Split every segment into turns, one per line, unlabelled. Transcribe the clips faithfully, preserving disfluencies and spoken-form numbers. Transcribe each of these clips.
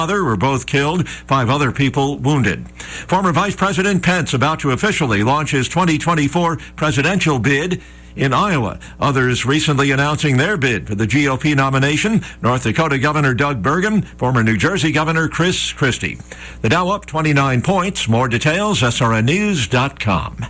Other were both killed, five other people wounded. Former Vice President Pence about to officially launch his twenty twenty-four presidential bid in Iowa. Others recently announcing their bid for the G O P nomination: North Dakota Governor Doug Burgum, former New Jersey Governor Chris Christie. The Dow up twenty-nine points. More details, S R N news dot com.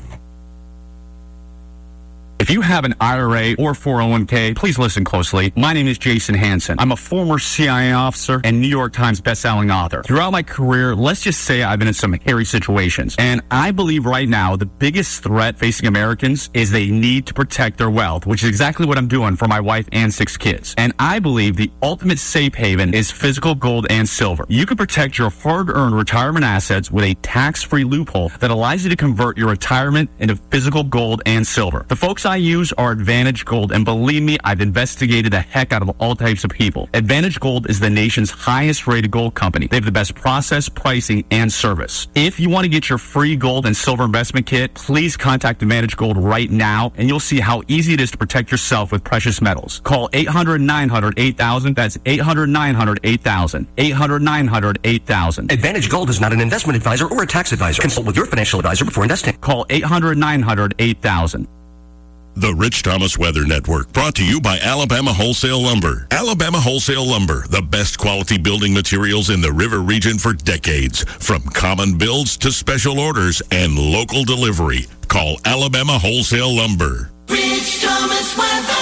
If you have an I R A or four oh one k, please listen closely. My name is Jason Hansen. I'm a former C I A officer and New York Times bestselling author. Throughout my career, let's just say I've been in some hairy situations. And I believe right now the biggest threat facing Americans is they need to protect their wealth, which is exactly what I'm doing for my wife and six kids. And I believe the ultimate safe haven is physical gold and silver. You can protect your hard-earned retirement assets with a tax-free loophole that allows you to convert your retirement into physical gold and silver. The folks I use are Advantage Gold, and believe me, I've investigated the heck out of all types of people. Advantage Gold is the nation's highest rated gold company. They have the best process, pricing, and service. If you want to get your free gold and silver investment kit, please contact Advantage Gold right now, and you'll see how easy it is to protect yourself with precious metals. Call eight hundred, nine hundred, eight thousand. That's eight hundred, nine hundred, eight thousand. eight hundred, nine hundred, eight thousand.
Advantage Gold is not an investment advisor or a tax advisor. Consult with your financial advisor before investing.
Call eight hundred, nine hundred, eight thousand.
The Rich Thomas Weather Network, brought to you by Alabama Wholesale Lumber. Alabama Wholesale Lumber, the best quality building materials in the River region for decades. From common builds to special orders and local delivery. Call Alabama Wholesale Lumber.
Rich Thomas Weather.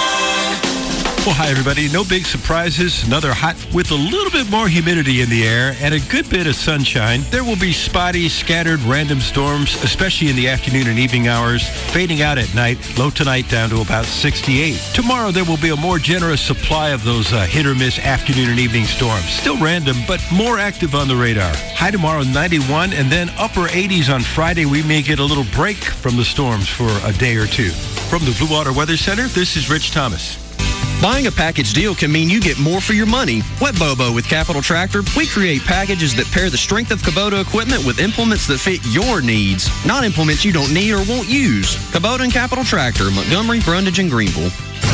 Well, hi, everybody. No big surprises. Another hot with a little bit more humidity in the air and a good bit of sunshine. There will be spotty, scattered, random storms, especially in the afternoon and evening hours, fading out at night. Low tonight down to about sixty-eight. Tomorrow, there will be a more generous supply of those uh, hit or miss afternoon and evening storms. Still random, but more active on the radar. High tomorrow, ninety-one, and then upper eighties on Friday. We may get a little break from the storms for a day or two. From the Blue Water Weather Center, this is Rich Thomas.
Buying a package deal can mean you get more for your money. Wet Bobo with Capital Tractor, we create packages that pair the strength of Kubota equipment with implements that fit your needs, not implements you don't need or won't use. Kubota and Capital Tractor, Montgomery, Brundage, and Greenville.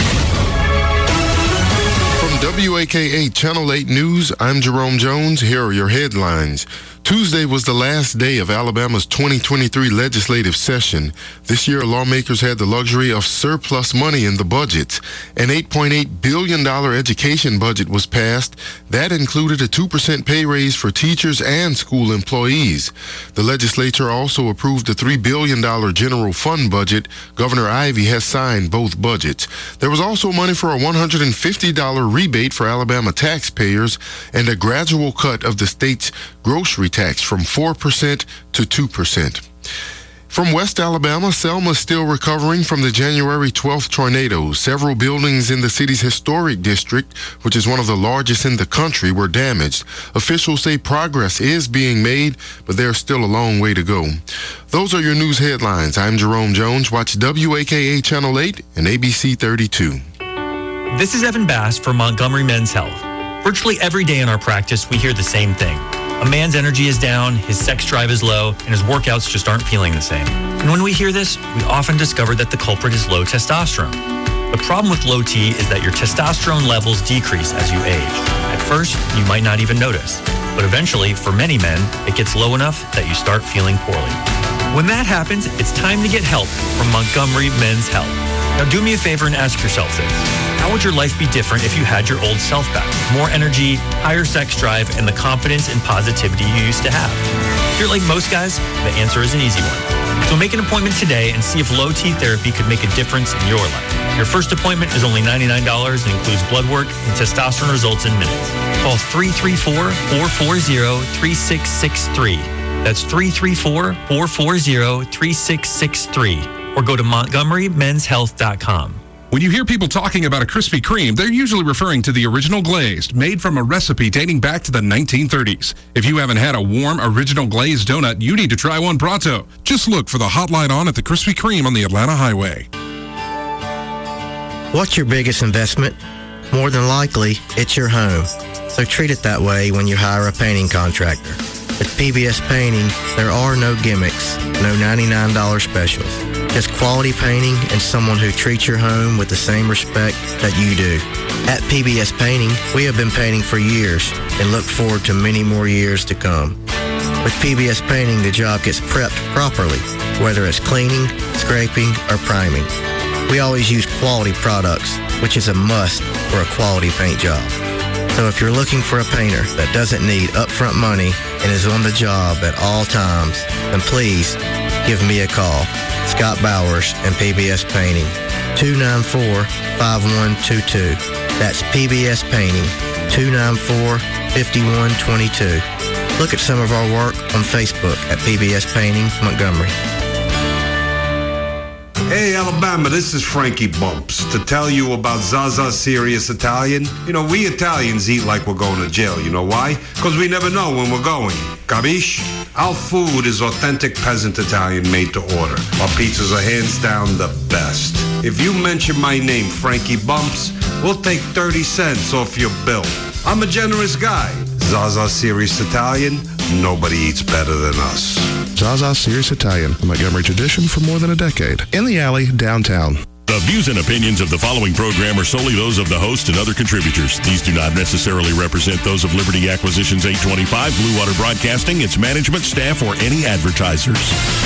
From W A K A Channel eight News, I'm Jerome Jones. Here are your headlines. Tuesday was the last day of Alabama's twenty twenty-three legislative session. This year, lawmakers had the luxury of surplus money in the budget. An eight point eight billion dollars education budget was passed. That included a two percent pay raise for teachers and school employees. The legislature also approved a three billion dollars general fund budget. Governor Ivey has signed both budgets. There was also money for a one hundred fifty dollars rebate for Alabama taxpayers and a gradual cut of the state's grocery tax from four percent to two percent. From West Alabama, Selma is still recovering from the January twelfth tornado. Several buildings in the city's historic district, which is one of the largest in the country, were damaged. Officials say progress is being made, but there's still a long way to go. Those are your news headlines. I'm Jerome Jones. Watch W A K A Channel eight and A B C thirty-two.
This is Evan Bass for Montgomery Men's Health. Virtually every day in our practice, we hear the same thing. A man's energy is down, his sex drive is low, and his workouts just aren't feeling the same. And when we hear this, we often discover that the culprit is low testosterone. The problem with low T is that your testosterone levels decrease as you age. At first, you might not even notice. But eventually, for many men, it gets low enough that you start feeling poorly. When that happens, it's time to get help from Montgomery Men's Health. Now do me a favor and ask yourself this. How would your life be different if you had your old self back? More energy, higher sex drive, and the confidence and positivity you used to have? If you're like most guys, the answer is an easy one. So make an appointment today and see if low T therapy could make a difference in your life. Your first appointment is only ninety-nine dollars and includes blood work and testosterone results in minutes. Call three three four, four four zero, three six six three. That's three three four, four four zero, three six six three. Or go to Montgomery Men's Health dot com.
When you hear people talking about a Krispy Kreme, they're usually referring to the original glazed, made from a recipe dating back to the nineteen thirties. If you haven't had a warm, original glazed donut, you need to try one pronto. Just look for the hot light on at the Krispy Kreme on the Atlanta Highway.
What's your biggest investment? More than likely, it's your home. So treat it that way when you hire a painting contractor. At P B S Painting, there are no gimmicks, no ninety-nine dollars specials. just quality painting and someone who treats your home with the same respect that you do. At P B S Painting, we have been painting for years and look forward to many more years to come. With P B S Painting, the job gets prepped properly, whether it's cleaning, scraping, or priming. We always use quality products, which is a must for a quality paint job. So if you're looking for a painter that doesn't need upfront money and is on the job at all times, then please give me a call. Scott Bowers and P B S Painting, two nine four, five one two two. That's P B S Painting, two nine four, five one two two. Look at some of our work on Facebook at P B S Painting, Montgomery.
Hey, Alabama, this is Frankie Bumps to tell you about Zaza Serious Italian. You know, we Italians eat like we're going to jail. You know why? Because we never know when we're going. Capiche? Our food is authentic peasant Italian made to order. Our pizzas are hands down the best. If you mention my name, Frankie Bumps, we'll take thirty cents off your bill. I'm a generous guy. Zaza Serious Italian, nobody eats better than us.
Zaza Serious Italian, a Montgomery tradition for more than a decade. In the alley, downtown.
The views and opinions of the following program are solely those of the host and other contributors. These do not necessarily represent those of Liberty Acquisitions eight twenty-five, Blue Water Broadcasting, its management, staff, or any advertisers.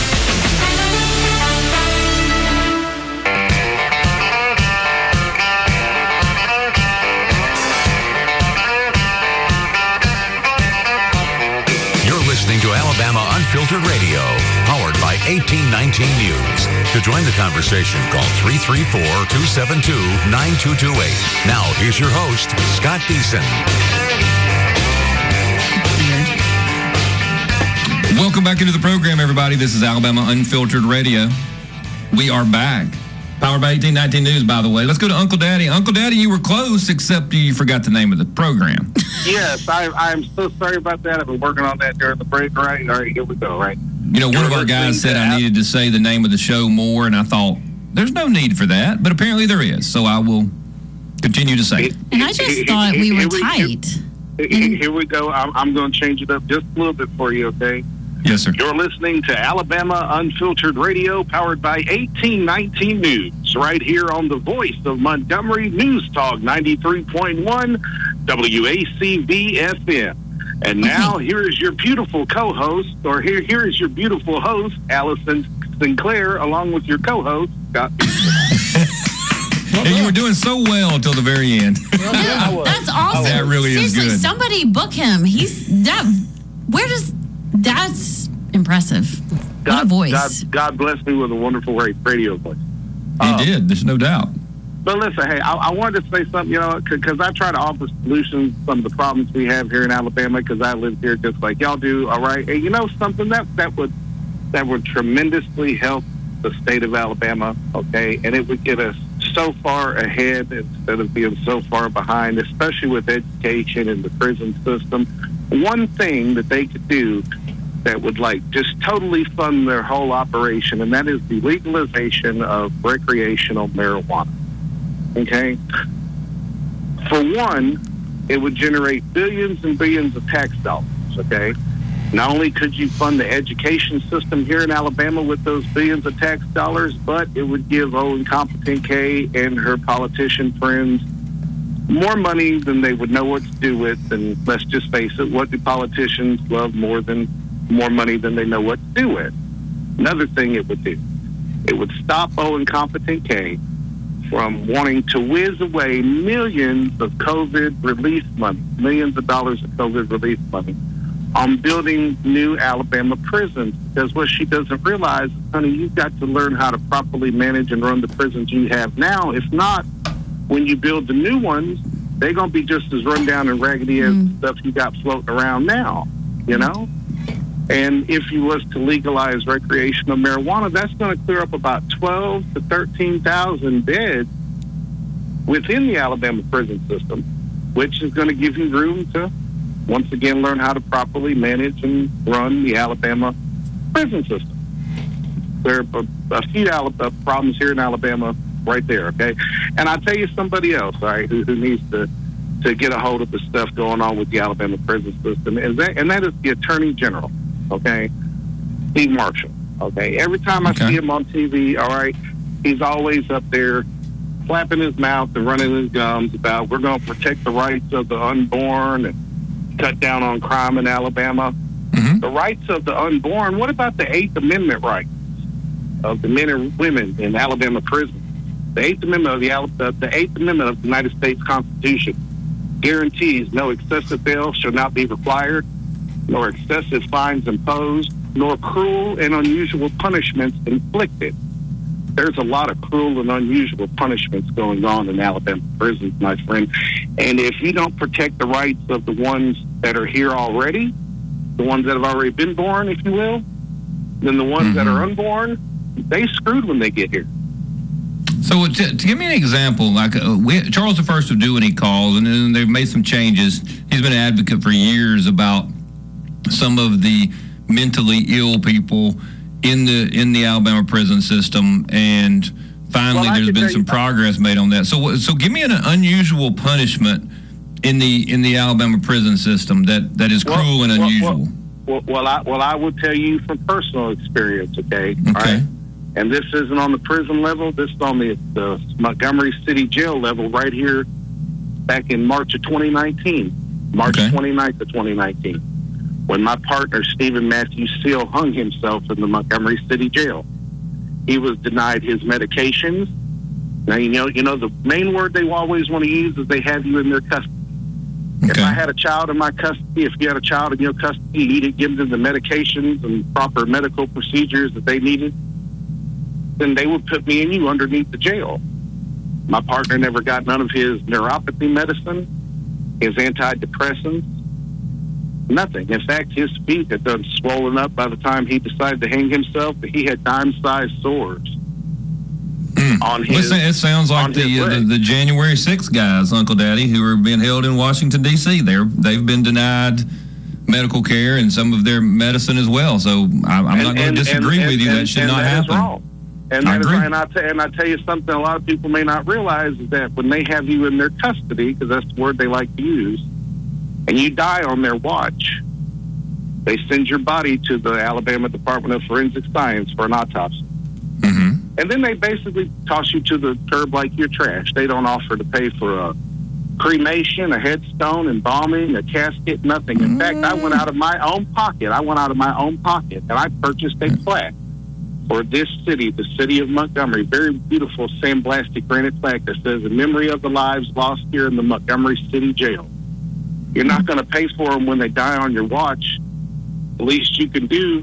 To Alabama Unfiltered Radio, powered by eighteen nineteen News. To join the conversation, call three three four, two seven two, nine two two eight. Now, here's your host, Scott Deason.
Welcome back into the program, everybody. This is Alabama Unfiltered Radio. We are back. Powered by eighteen nineteen News, by the way. Let's go to Uncle Daddy. Uncle Daddy, you were close, except you forgot the name of the program.
Yes, I, I'm so sorry about that. I've been working on that during the break. Right, all right, here we go, right?
You know, one of our guys said I needed to say the name of the show more, and I thought, there's no need for that, but apparently there is, so I will continue to say it.
And I just thought we were tight.
Here, here we go. I'm, I'm going to change it up just a little bit for you, okay?
Yes, sir.
You're listening to Alabama Unfiltered Radio, powered by eighteen nineteen News, right here on the voice of Montgomery News Talk ninety-three point one W A C V F M. And now okay. Here is your beautiful co-host, or here here is your beautiful host, Allison Sinclair, along with your co-host, Scott.
And you were doing so well until the very end.
Yeah, that's awesome.
That really
Seriously,
is good.
Somebody book him. He's that. Where does that's impressive?
God,
what a voice.
God, God bless me with a wonderful radio voice.
He uh, did. There's no doubt.
But listen, hey, I, I wanted to say something, you know, because I try to offer solutions to some of the problems we have here in Alabama, because I live here just like y'all do. All right, and you know something that that would that would tremendously help the state of Alabama. Okay, and it would get us so far ahead instead of being so far behind, especially with education and the prison system. One thing that they could do that would like just totally fund their whole operation, and that is the legalization of recreational marijuana. Okay? For one, it would generate billions and billions of tax dollars, okay? Not only could you fund the education system here in Alabama with those billions of tax dollars, but it would give Owen Competent K and her politician friends more money than they would know what to do with. And let's just face it, what do politicians love more than more money than they know what to do with? Another thing it would do, it would stop Owen Competent K from wanting to whiz away millions of COVID relief money, millions of dollars of COVID relief money on building new Alabama prisons. Because what she doesn't realize, honey, you've got to learn how to properly manage and run the prisons you have now. If not, when you build the new ones, they're going to be just as run down and raggedy as mm. the stuff you got floating around now, you know? And if you was to legalize recreational marijuana, that's going to clear up about twelve to thirteen thousand beds within the Alabama prison system, which is going to give you room to, once again, learn how to properly manage and run the Alabama prison system. There are a, a few Alabama problems here in Alabama right there, okay? And I'll tell you somebody else, all right, who, who needs to, to get a hold of the stuff going on with the Alabama prison system, and that, and that is the Attorney General, okay, Steve Marshall. Okay, every time I
Okay.
see him on T V, all right, he's always up there flapping his mouth and running his gums about we're going to protect the rights of the unborn and cut down on crime in Alabama.
Mm-hmm.
The rights of the unborn, what about the Eighth Amendment rights of the men and women in Alabama prison? The Eighth Amendment of the, Al- the, the Eighth Amendment of the United States Constitution guarantees no excessive bail shall not be required, nor excessive fines imposed, nor cruel and unusual punishments inflicted. There's a lot of cruel and unusual punishments going on in Alabama prisons, my friend. And if you don't protect the rights of the ones that are here already, the ones that have already been born, if you will, then the ones mm-hmm. that are unborn, they screwed when they get here.
So to, to give me an example, like uh, we, Charles the First of Doing calls, and then they've made some changes. He's been an advocate for years about some of the mentally ill people in the in the Alabama prison system, and finally
well,
there's been some progress made on that. So so give me an unusual punishment in the in the Alabama prison system that, that is cruel well, and unusual.
Well, well, well, I well I will tell you from personal experience. Okay.
Okay.
Right? And this isn't on the prison level. This is on the, the Montgomery City Jail level right here back in March of twenty nineteen, March okay. twenty-ninth of twenty nineteen, when my partner, Stephen Matthew Seal, hung himself in the Montgomery City Jail. He was denied his medications. Now, you know, you know the main word they always want to use is they have you in their custody. Okay. If I had a child in my custody, if you had a child in your custody, you didn't give them the medications and proper medical procedures that they needed, then they would put me and you underneath the jail. My partner never got none of his neuropathy medicine, his antidepressants, nothing. In fact, his feet had done swollen up by the time he decided to hang himself. He had dime-sized sores mm. on his
Listen, it sounds like the, uh, the the January sixth guys, Uncle Daddy, who are being held in Washington, D C They're, they've been denied medical care and some of their medicine as well. So I, I'm and, not going to disagree
and,
with you.
And,
that should
and
not
that
happen.
Is wrong. And,
I
that is,
agree.
and, I t- and I tell you something a lot of people may not realize is that when they have you in their custody, because that's the word they like to use, and you die on their watch, they send your body to the Alabama Department of Forensic Science for an autopsy.
Mm-hmm.
And then they basically toss you to the curb like you're trash. They don't offer to pay for a cremation, a headstone, embalming, a casket, nothing. In mm. fact, I went out of my own pocket. I went out of my own pocket, and I purchased a plaque for this city, the city of Montgomery, very beautiful sandblasted granite plaque that says, in memory of the lives lost here in the Montgomery City Jail. You're not going to pay for them when they die on your watch. The least you can do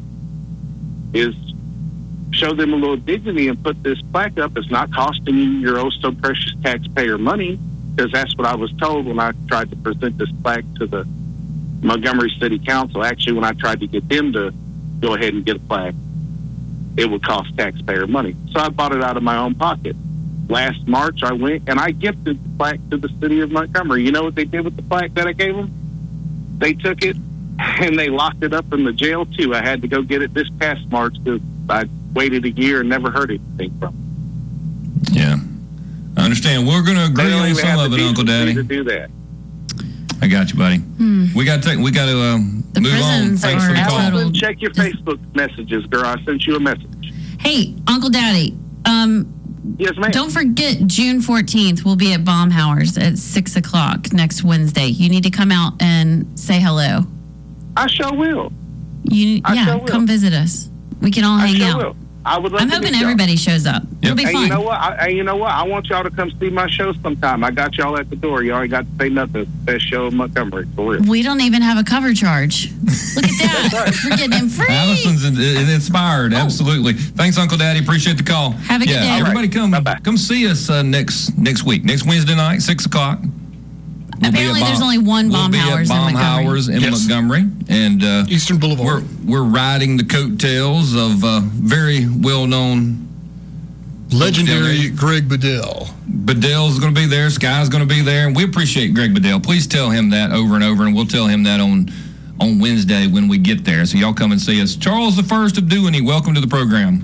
is show them a little dignity and put this plaque up. It's not costing you your oh so precious taxpayer money, because that's what I was told when I tried to present this plaque to the Montgomery City Council. Actually, when I tried to get them to go ahead and get a plaque, it would cost taxpayer money. So I bought it out of my own pocket. Last March, I went and I gifted the plaque to the city of Montgomery. You know what they did with the plaque that I gave them? They took it and they locked it up in the jail, too. I had to go get it this past March because I waited a year and never heard anything from it.
Yeah. I understand. We're going to agree on some of it, Uncle Daddy.
To do that.
I got you, buddy. Hmm. We got to take. We got to um, move on. Thanks for the call.
Allison, check your Facebook messages, girl. I sent you a message.
Hey, Uncle Daddy. Um,
yes, ma'am.
Don't forget, June fourteenth, we'll be at Baumhauer's at six o'clock next Wednesday. You need to come out and say hello.
I sure will.
You,
I
yeah,
sure will.
come visit us. We can all
I
hang
sure
out.
Will. I would love
I'm
to
hoping
meet y'all.
everybody shows up.
Yep.
It'll be
and
fun.
you know what? I, and you know what? I want y'all to come see my show sometime. I got y'all at the door. You already got to say nothing. Best show in Montgomery, for real.
We don't even have a cover charge. Look at that. We're getting him free.
Allison's in, in inspired. Oh. Absolutely. Thanks, Uncle Daddy. Appreciate the call.
Have a
yeah,
good day.
Everybody come
Bye-bye.
come see us uh, next next week. Next Wednesday night, six o'clock. We'll
Apparently, there's only one
we'll
Baumhauer's
be at
in Montgomery.
Baumhauer's in
Yes.
Montgomery, and uh,
Eastern Boulevard.
We're we're riding the coattails of uh, very well known.
Legendary Greg Bedell.
Bedell's going to be there. Sky's going to be there. And we appreciate Greg Bedell. Please tell him that over and over, and we'll tell him that on on Wednesday when we get there. So y'all come and see us. Charles the First of Dewey, welcome to the program.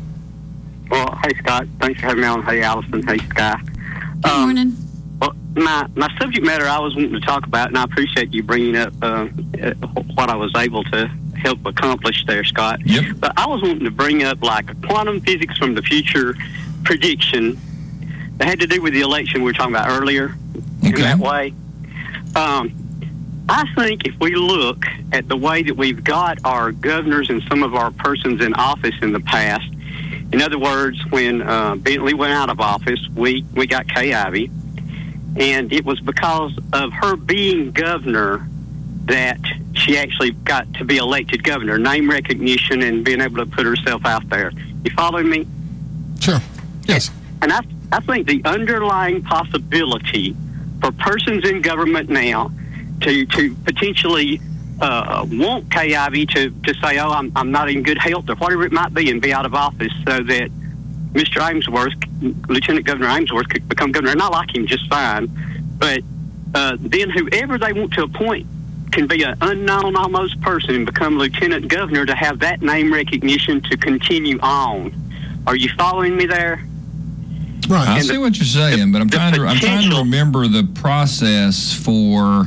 Well, hey, Scott. Thanks for having me on. Hey, Allison. Hey, Sky.
Good
um,
morning.
Well, my, my subject matter I was wanting to talk about, and I appreciate you bringing up uh, what I was able to help accomplish there, Scott.
Yep.
But I was wanting to bring up like a quantum physics from the future prediction that had to do with the election we were talking about earlier.
Okay.
In that way. Um, I think if we look at the way that we've got our governors and some of our persons in office in the past, in other words, when uh, Bentley went out of office, we, we got Kay Ivey, and it was because of her being governor that she actually got to be elected governor, name recognition and being able to put herself out there. You following me?
Sure. Yes.
And I, I think the underlying possibility for persons in government now to to potentially uh, want Kay Ivey to, to say, oh, I'm, I'm not in good health or whatever it might be and be out of office so that Mister Ainsworth, Lieutenant Governor Ainsworth, could become governor. And I like him just fine. But uh, then whoever they want to appoint can be an unknown almost person and become lieutenant governor to have that name recognition to continue on. Are you following me there?
Right. I
And
see
the-
what you're saying, but I'm
the
trying to I'm trying to
potential-
remember the process for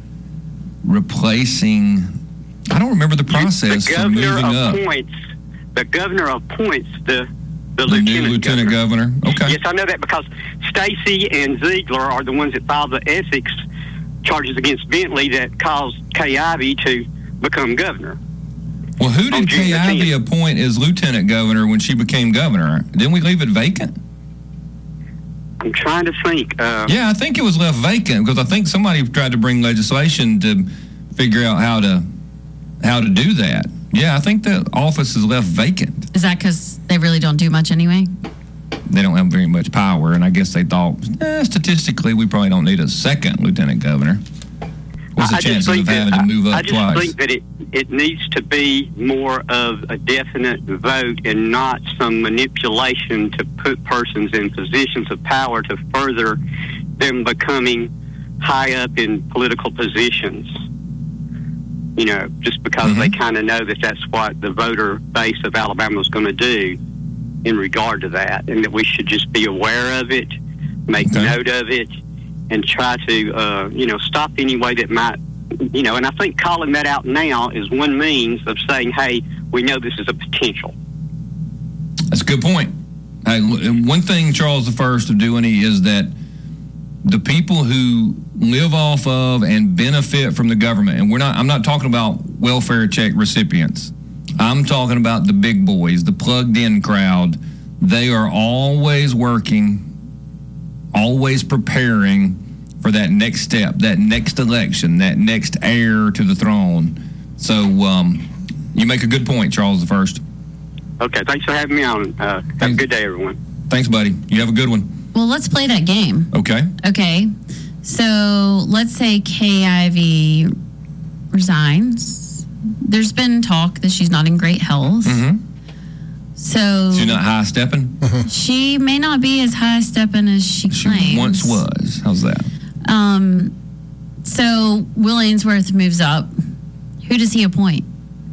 replacing. I don't remember the process
the
for
governor
moving up.
appoints the governor appoints the the,
The new
lieutenant,
lieutenant governor. Okay.
Yes, I know that because Stacy and Ziegler are the ones that filed the ethics charges against Bentley that caused Kay Ivey to become governor.
Well, who
On
did
June
Kay
the
Ivey
tenth.
appoint as lieutenant governor when she became governor? Didn't we leave it vacant?
I'm trying to think. Uh,
Yeah, I think it was left vacant because I think somebody tried to bring legislation to figure out how to how to do that. Yeah, I think the office is left vacant.
Is that because they really don't do much anyway?
They don't have very much power, and I guess they thought, eh, statistically, we probably don't need a second lieutenant governor. What's the
I just
chances of
think that-
having to move
I
up
just
twice?
think that it, it needs to be more of a definite vote and not some manipulation to put persons in positions of power to further them becoming high up in political positions. You know, just because they kind of know that that's what the voter base of Alabama is going to do in regard to that, and that we should just be aware of it, make note of it, and try to, uh, you know, stop any way that might, you know, and I think calling that out now is one means of saying, hey, we know this is a potential.
That's a good point. Hey, l- one thing Charles the First of doing is that the people who live off of and benefit from the government, and we're not, I'm not talking about welfare check recipients. I'm talking about the big boys, the plugged in crowd. They are always working, always preparing for that next step, that next election, that next heir to the throne. So um, you make a good point, Charles the First.
Okay, thanks for having me on. Uh, have a good day, everyone.
Thanks, buddy. You have a good one.
Well, let's play that game.
Okay.
Okay. So let's say Kay Ivey resigns. There's been talk that she's not in great health.
Mm-hmm.
So
She's not high stepping?
she may not be as high stepping as she claims.
She once was. How's that?
Um, so Will Ainsworth moves up. Who does he appoint?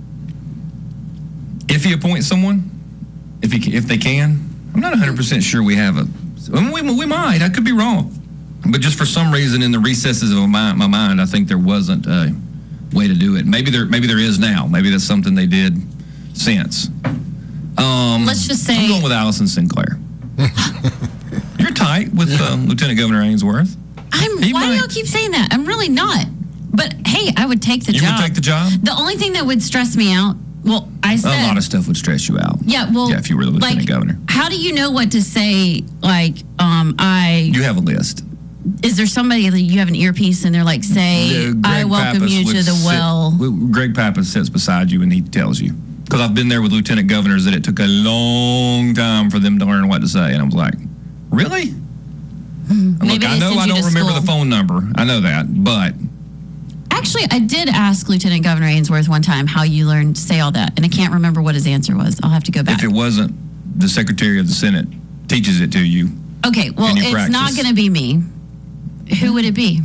If he appoints someone, if he if they can, I'm not one hundred percent sure we have a. I mean, we, we might. I could be wrong. But just for some reason, in the recesses of my, my mind, I think there wasn't a way to do it. Maybe there maybe there is now. Maybe that's something they did since. Um,
Let's just say
I'm going with Allison Sinclair. You're tight with uh, Lieutenant Governor Ainsworth.
I'm.
He
Why do
might-
y'all keep saying that? I'm really not. But hey, I would take the
You
job.
would take the job?
The only thing that would stress me out. Well, I said
A lot of stuff would stress you out.
Yeah, well,
yeah, if you were the lieutenant
like,
governor,
how do you know what to say? Like, um, I
you have a list.
is there somebody that you have an earpiece and they're like, say,
Uh, Greg
I welcome
Pappas
you
would
to the
sit-
well.
Greg Pappas sits beside you and he tells you. Because I've been there with lieutenant governors that it took a long time for them to learn what to say, and I was like, really? And
Maybe
look, I
they
know
send
I
you
don't
to
remember
school.
the phone number. I know that, but
Actually, I did ask Lieutenant Governor Ainsworth one time how you learned to say all that, and I can't remember what his answer was. I'll have to go back.
if it wasn't the Secretary of the Senate teaches it to you,
Okay, well,
in your
it's
practice.
not going to be me. Who would it be?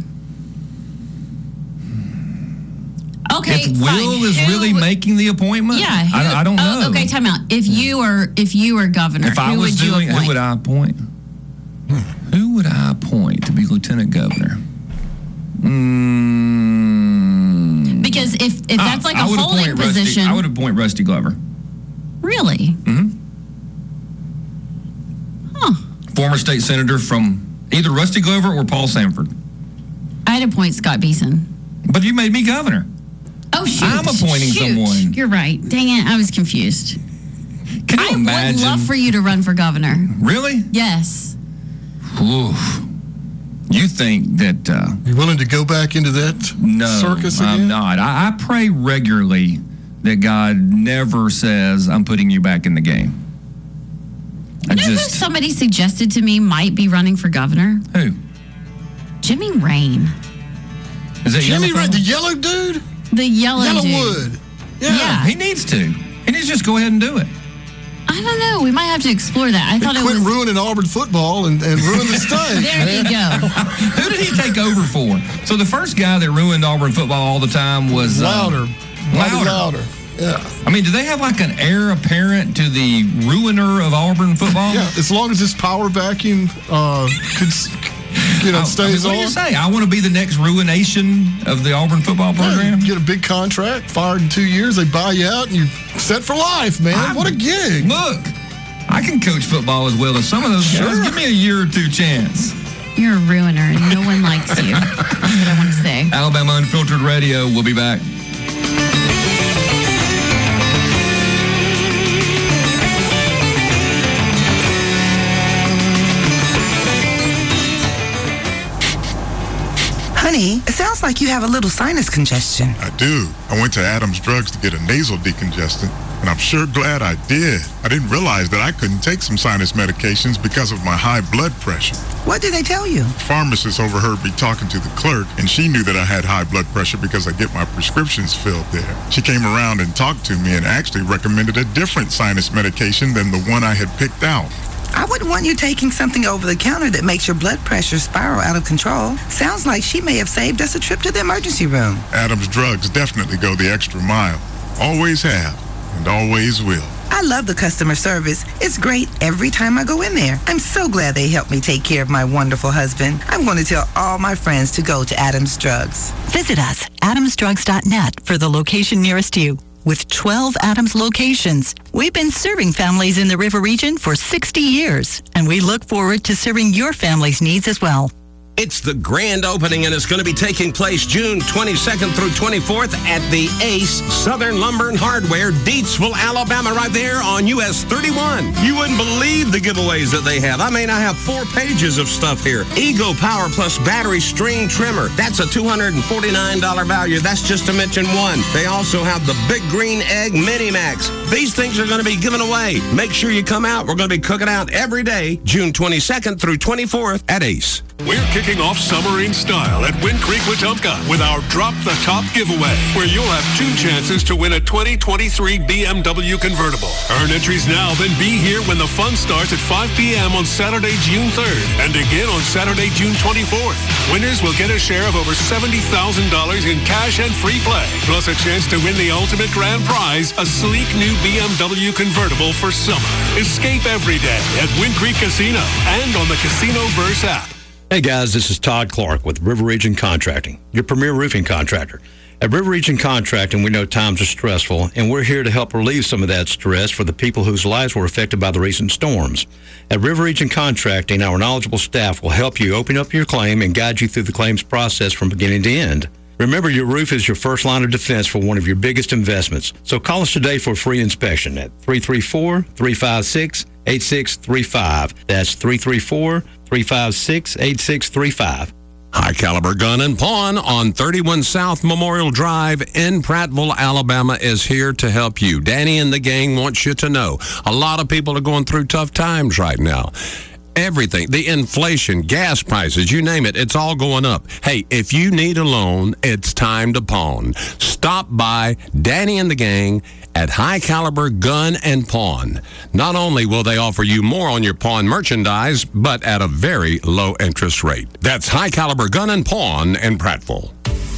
Okay,
if
fine.
Will is
Who
really
would-
making the appointment,
Yeah,
I,
who-
I don't
oh,
know.
Okay, time out. If you were, if you were governor,
If I
who
was
would you
doing,
appoint?
who would I appoint? Who would I appoint to be lieutenant governor? Mm,
Because if, if that's like a
I would
holding
appoint Rusty,
position.
I would appoint Rusty Glover.
Really?
Mm-hmm.
Huh.
Former state senator from either Rusty Glover or Paul Sanford.
I'd appoint Scott Beeson.
But you made me governor.
Oh, shoot.
I'm appointing
Shoot.
someone.
You're right. Dang it. I was confused.
Can you
I
imagine?
would love for you to run for governor.
Really?
Yes.
Oof. You think that... Uh,
you willing to go back into that
no,
circus again?
I'm not. I, I pray regularly that God never says, I'm putting you back in the game. I
You know
just...
who somebody suggested to me might be running for governor?
Who?
Jimmy Rain.
Is that
Jimmy
yellow
Rain,
fellow?
the yellow dude?
The yellow dude.
Yellowwood. Yeah.
Yeah.
He needs to. He needs to just go ahead and do it.
I don't know. We might have to explore that. I thought it
Quit
was...
ruining Auburn football and, and ruin the state.
There you go.
Who did he take over for? So the first guy that ruined Auburn football all the time was... Uh,
Louder.
Louder.
Louder. Yeah.
I mean, do they have like an heir apparent to the ruiner of Auburn football?
Yeah, as long as this power vacuum uh, could, you know,
I,
stays
I mean, what
on.
do you say? I want to be the next ruination of the Auburn football program?
Yeah, you get a big contract, fired in two years, they buy you out, and you're set for life, man.
I,
what a gig.
Look, I can coach football as well as some of those
Sure.
guys. Give me a year or two chance.
You're a ruiner and no one likes you. That's what I want to say.
Alabama Unfiltered Radio. We'll be back.
Honey, it sounds like you have a little sinus congestion.
I do. I went to Adams Drugs to get a nasal decongestant, and I'm sure glad I did. I didn't realize that I couldn't take some sinus medications because of my high blood pressure.
What did they tell you?
The pharmacist overheard me talking to the clerk, and she knew that I had high blood pressure because I get my prescriptions filled there. She came around and talked to me and actually recommended a different sinus medication than the one I had picked out.
I wouldn't want you taking something over the counter that makes your blood pressure spiral out of control. Sounds like she may have saved us a trip to the emergency room.
Adams Drugs definitely go the extra mile. Always have, and always will.
I love the customer service. It's great every time I go in there. I'm so glad they helped me take care of my wonderful husband. I'm going to tell all my friends to go to Adams Drugs.
Visit us, adams drugs dot net, for the location nearest you. With twelve Adams locations, we've been serving families in the River Region for sixty years, and we look forward to serving your family's needs as well.
It's the grand opening, and it's going to be taking place June twenty-second through twenty-fourth at the Ace Southern Lumber and Hardware, Deatsville, Alabama, right there on U S thirty-one. You wouldn't believe the giveaways that they have. I mean, I have four pages of stuff here. Ego Power Plus Battery String Trimmer. That's a two hundred forty-nine dollars value. That's just to mention one. They also have the Big Green Egg Mini Max. These things are going to be given away. Make sure you come out. We're going to be cooking out every day, June twenty-second through twenty-fourth at Ace.
We're kicking off summer in style at Wind Creek Wetumpka with our Drop the Top giveaway, where you'll have two chances to win a twenty twenty-three B M W convertible. Earn entries now, then be here when the fun starts at five p.m. on Saturday, June third, and again on Saturday, June twenty-fourth. Winners will get a share of over seventy thousand dollars in cash and free play, plus a chance to win the ultimate grand prize, a sleek new B M W convertible for summer. Escape every day at Wind Creek Casino and on the Casinoverse app.
Hey guys, this is Todd Clark with River Region Contracting, your premier roofing contractor. At River Region Contracting, we know times are stressful, and we're here to help relieve some of that stress for the people whose lives were affected by the recent storms. At River Region Contracting, our knowledgeable staff will help you open up your claim and guide you through the claims process from beginning to end. Remember, your roof is your first line of defense for one of your biggest investments. So call us today for a free inspection at three three four, three five six, eight six three five. That's three three four, three five six, eight six three five.
High Caliber Gun and Pawn on thirty-one South Memorial Drive in Prattville, Alabama is here to help you. Danny and the gang wants you to know a lot of people are going through tough times right now. Everything, the inflation, gas prices, you name it, it's all going up. Hey, if you need a loan, it's time to pawn. Stop by Danny and the gang at High Caliber Gun and Pawn. Not only will they offer you more on your pawn merchandise, but at a very low interest rate. That's High Caliber Gun and Pawn in Prattville.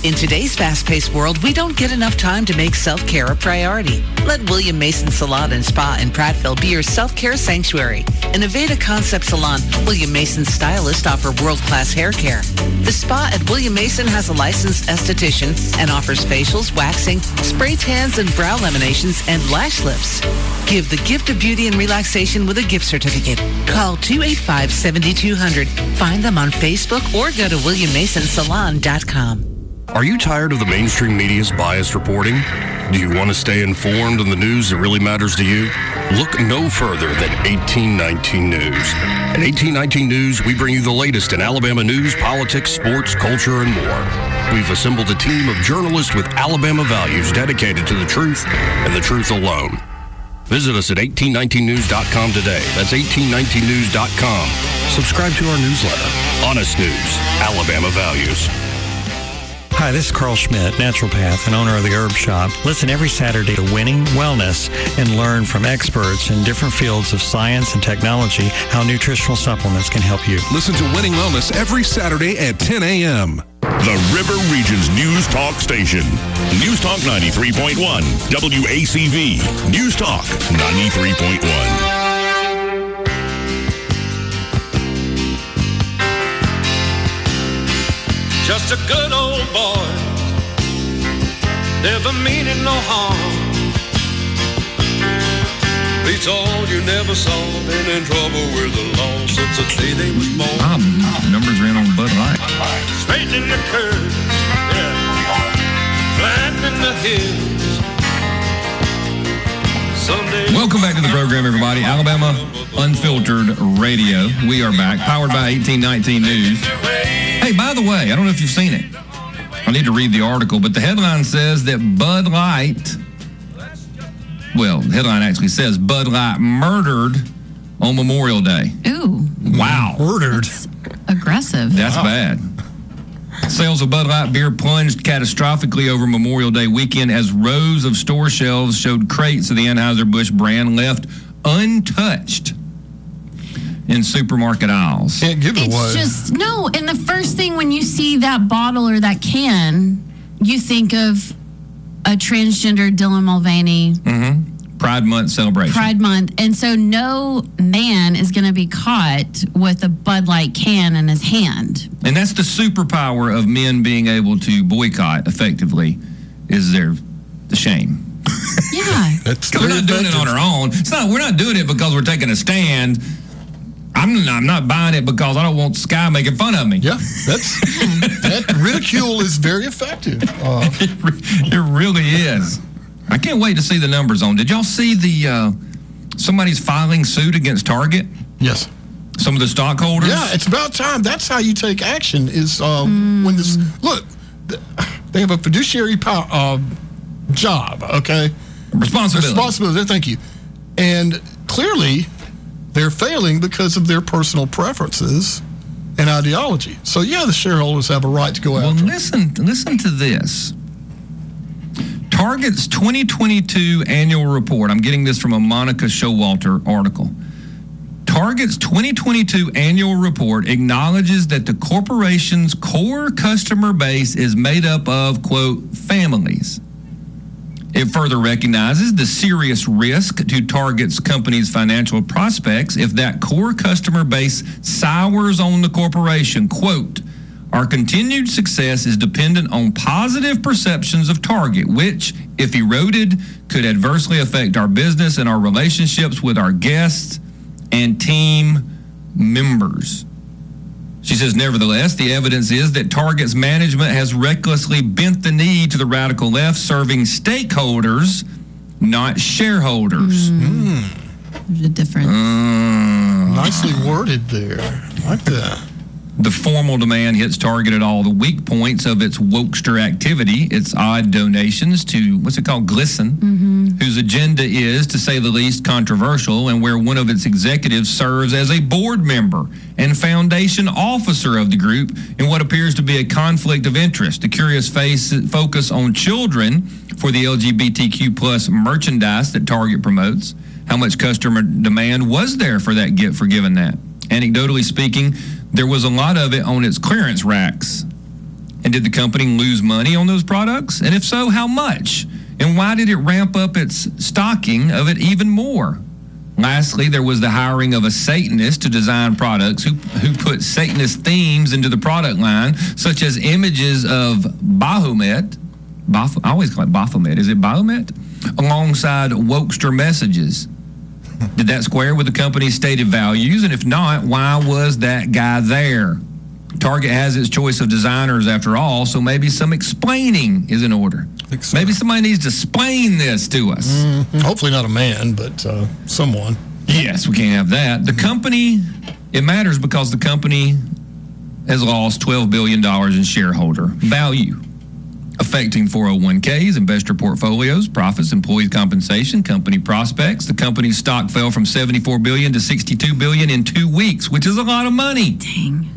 In today's fast-paced world, we don't get enough time to make self-care a priority. Let William Mason Salon and Spa in Prattville be your self-care sanctuary. In Aveda Concept Salon, William Mason's stylists offer world-class hair care. The spa at William Mason has a licensed esthetician and offers facials, waxing, spray tans, and brow laminations and lash lifts. Give the gift of beauty and relaxation with a gift certificate. Call two eight five, seven two zero zero. Find them on Facebook or go to william mason salon dot com.
Are you tired of the mainstream media's biased reporting? Do you want to stay informed on the news that really matters to you? Look no further than eighteen nineteen News. At eighteen nineteen News, we bring you the latest in Alabama news, politics, sports, culture, and more. We've assembled a team of journalists with Alabama values dedicated to the truth and the truth alone. Visit us at eighteen nineteen news dot com today. That's eighteen nineteen news dot com. Subscribe to our newsletter. Honest News, Alabama Values.
Hi, this is Carl Schmidt, naturopath and owner of the Herb Shop. Listen every Saturday to Winning Wellness and learn from experts in different fields of science and technology how nutritional supplements can help you.
Listen to Winning Wellness every Saturday at ten a.m.
The River Region's News Talk Station. News Talk ninety-three point one, W A C V. News Talk ninety-three point one.
Just a good old boy, never meaning no harm. He told you never saw, been in trouble with the law since the day they was born.
Um, numbers ran on Bud Light.
Straight in the curves, yeah, flat in the hills. Someday.
Welcome back to the program, everybody. Alabama Unfiltered Radio. We are back, powered by eighteen nineteen News. Hey, by the way, I don't know if you've seen it. I need to read the article, but the headline says that Bud Light, well, the headline actually says Bud Light murdered on Memorial Day.
Ooh.
Wow.
Murdered.
That's aggressive.
That's
wow.
bad. Sales of Bud Light beer plunged catastrophically over Memorial Day weekend as rows of store shelves showed crates of the Anheuser-Busch brand left untouched in supermarket aisles.
Can't give it
It's
away.
just, no, and the first thing when you see that bottle or that can, you think of a transgender Dylan Mulvaney
Mm-hmm. Pride Month celebration.
Pride Month. And so no man is going to be caught with a Bud Light can in his hand.
And that's the superpower of men being able to boycott effectively, is their the shame.
Yeah.
That's
we're not doing it on our own. It's not. We're not doing it because we're taking a stand. I'm, I'm not buying it because I don't want Sky making fun of me.
Yeah, that's that ridicule is very effective. Uh,
it really is. I can't wait to see the numbers on. Did y'all see the uh, somebody's filing suit against Target?
Yes.
Some of the stockholders.
Yeah, it's about time. That's how you take action. Is uh, mm. when this look, they have a fiduciary power, uh, job. Okay,
responsibility.
Responsibility. Thank you. And clearly, they're failing because of their personal preferences and ideology. So yeah, the shareholders have a right to go
well,
after.
Well, listen, listen to this. Target's twenty twenty-two annual report. I'm getting this from a Monica Showalter article. Target's twenty twenty-two annual report acknowledges that the corporation's core customer base is made up of, quote, families. It further recognizes the serious risk to Target's company's financial prospects if that core customer base sours on the corporation. Quote, our continued success is dependent on positive perceptions of Target, which, if eroded, could adversely affect our business and our relationships with our guests and team members. She says, nevertheless, the evidence is that Target's management has recklessly bent the knee to the radical left, serving stakeholders, not shareholders.
Mm. There's a difference.
Uh,
Nicely worded there. I like that.
The formal demand hits Target at all the weak points of its wokester activity, its odd donations to, what's it called, Glisten, mm-hmm. whose agenda is, to say the least, controversial, and where one of its executives serves as a board member and foundation officer of the group in what appears to be a conflict of interest. The curious face, focus on children for the L G B T Q plus merchandise that Target promotes. How much customer demand was there for that gift, for giving that? Anecdotally speaking, there was a lot of it on its clearance racks And did the company lose money on those products? And if so, how much? And why did it ramp up its stocking of it even more? Lastly, there was the hiring of a Satanist to design products who, who put Satanist themes into the product line, such as images of Baphomet. Baph- I always call it Baphomet. Is it Baphomet? Alongside Wokester messages. Did that square with the company's stated values? And if not, why was that guy there? Target has its choice of designers after all, so maybe some explaining is in order. So. Maybe somebody needs to explain this to us.
Mm-hmm. Hopefully not a man, but uh, someone.
Yes, we can't have that. The company, it matters because the company has lost twelve billion dollars in shareholder value, affecting four oh one k's, investor portfolios, profits, employee compensation, company prospects. The company's stock fell from seventy-four billion dollars to sixty-two billion dollars in two weeks, which is a lot of money.
Dang.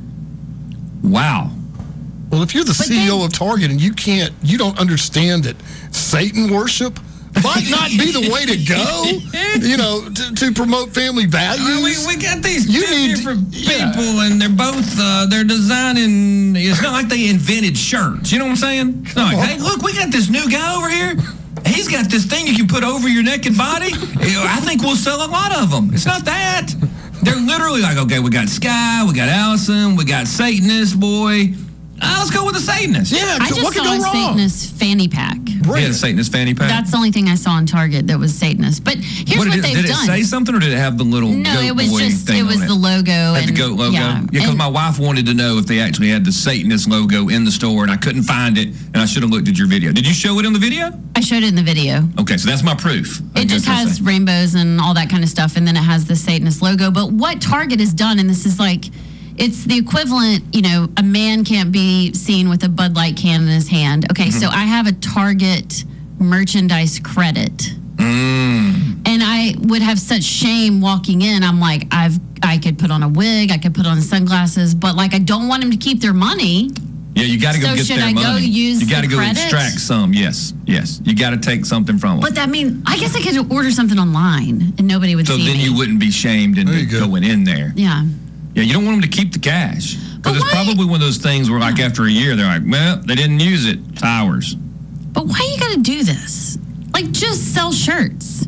Wow.
Well, if you're the but C E O then, of Target and you can't, you don't understand that Satan worship might not be the way to go, you know, to, to promote family values.
Well, we, we got these
you
two
need,
different
yeah.
people, and they're both, uh, they're designing, it's not like they invented shirts. You know what I'm saying? It's not like, hey, look, we got this new guy over here. He's got this thing you can put over your naked body. I think we'll sell a lot of them. It's not that. They're literally like, okay, we got Sky, we got Allison, we got Satanist boy. Uh, let's go with the Satanist.
Yeah,
I just
what could
saw
go
a
wrong?
Satanist fanny pack.
Right. Yeah, the Satanist fanny pack.
That's the only thing I saw on Target that was Satanist. But here's
what,
what
did,
they've
did
done.
Did it say something, or did it have the little
no,
goat
it was
boy
just
thing
it was
on
the logo.
Had
and,
the goat logo.
Yeah,
because yeah, my wife wanted to know if they actually had the Satanist logo in the store, and I couldn't find it, and I should have looked at your video. Did you show it in the video?
I showed it in the video.
Okay, so that's my proof.
It just has say. rainbows and all that kind of stuff, and then it has the Satanist logo. But what Target has done, and this is like, it's the equivalent, you know, a man can't be seen with a Bud Light can in his hand. Okay, mm-hmm. so I have a Target merchandise credit.
Mm.
And I would have such shame walking in. I'm like, I've I could put on a wig, I could put on sunglasses, but like I don't want them to keep their money.
Yeah, you got to go
so
get
should
their
I
money.
Go use
you got to go
credit?
extract some. Yes, yes. You got to take something from them.
But that means I guess I could order something online and nobody would
so
see
me. So then you wouldn't be shamed into going in there.
Yeah.
Yeah, you don't want them to keep the cash. Because it's probably one of those things where, like, after a year, they're like, well, they didn't use it. It's ours.
But why you got to do this? Like, just sell shirts.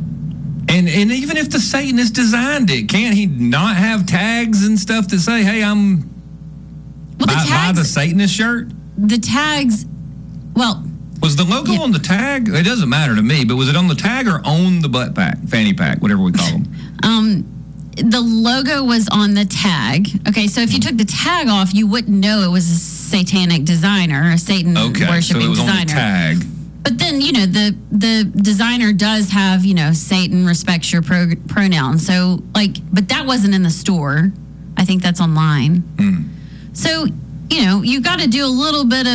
And and even if the Satanist designed it, can't he not have tags and stuff that say, hey, I'm
well,
buy,
the tags,
buy the Satanist shirt?
The tags, well...
Was the logo yeah. on the tag? It doesn't matter to me, but was it on the tag or on the butt pack, fanny pack, whatever we call them?
um... The logo was on the tag. Okay, so if you took the tag off, you wouldn't know it was a satanic designer, a Satan
okay,
worshiping
so it was
designer.
On the tag.
But then, you know, the the designer does have, you know, Satan respects your pro- pronouns. So, like, but that wasn't in the store. I think that's online.
Mm.
So, you know, you got to do a little bit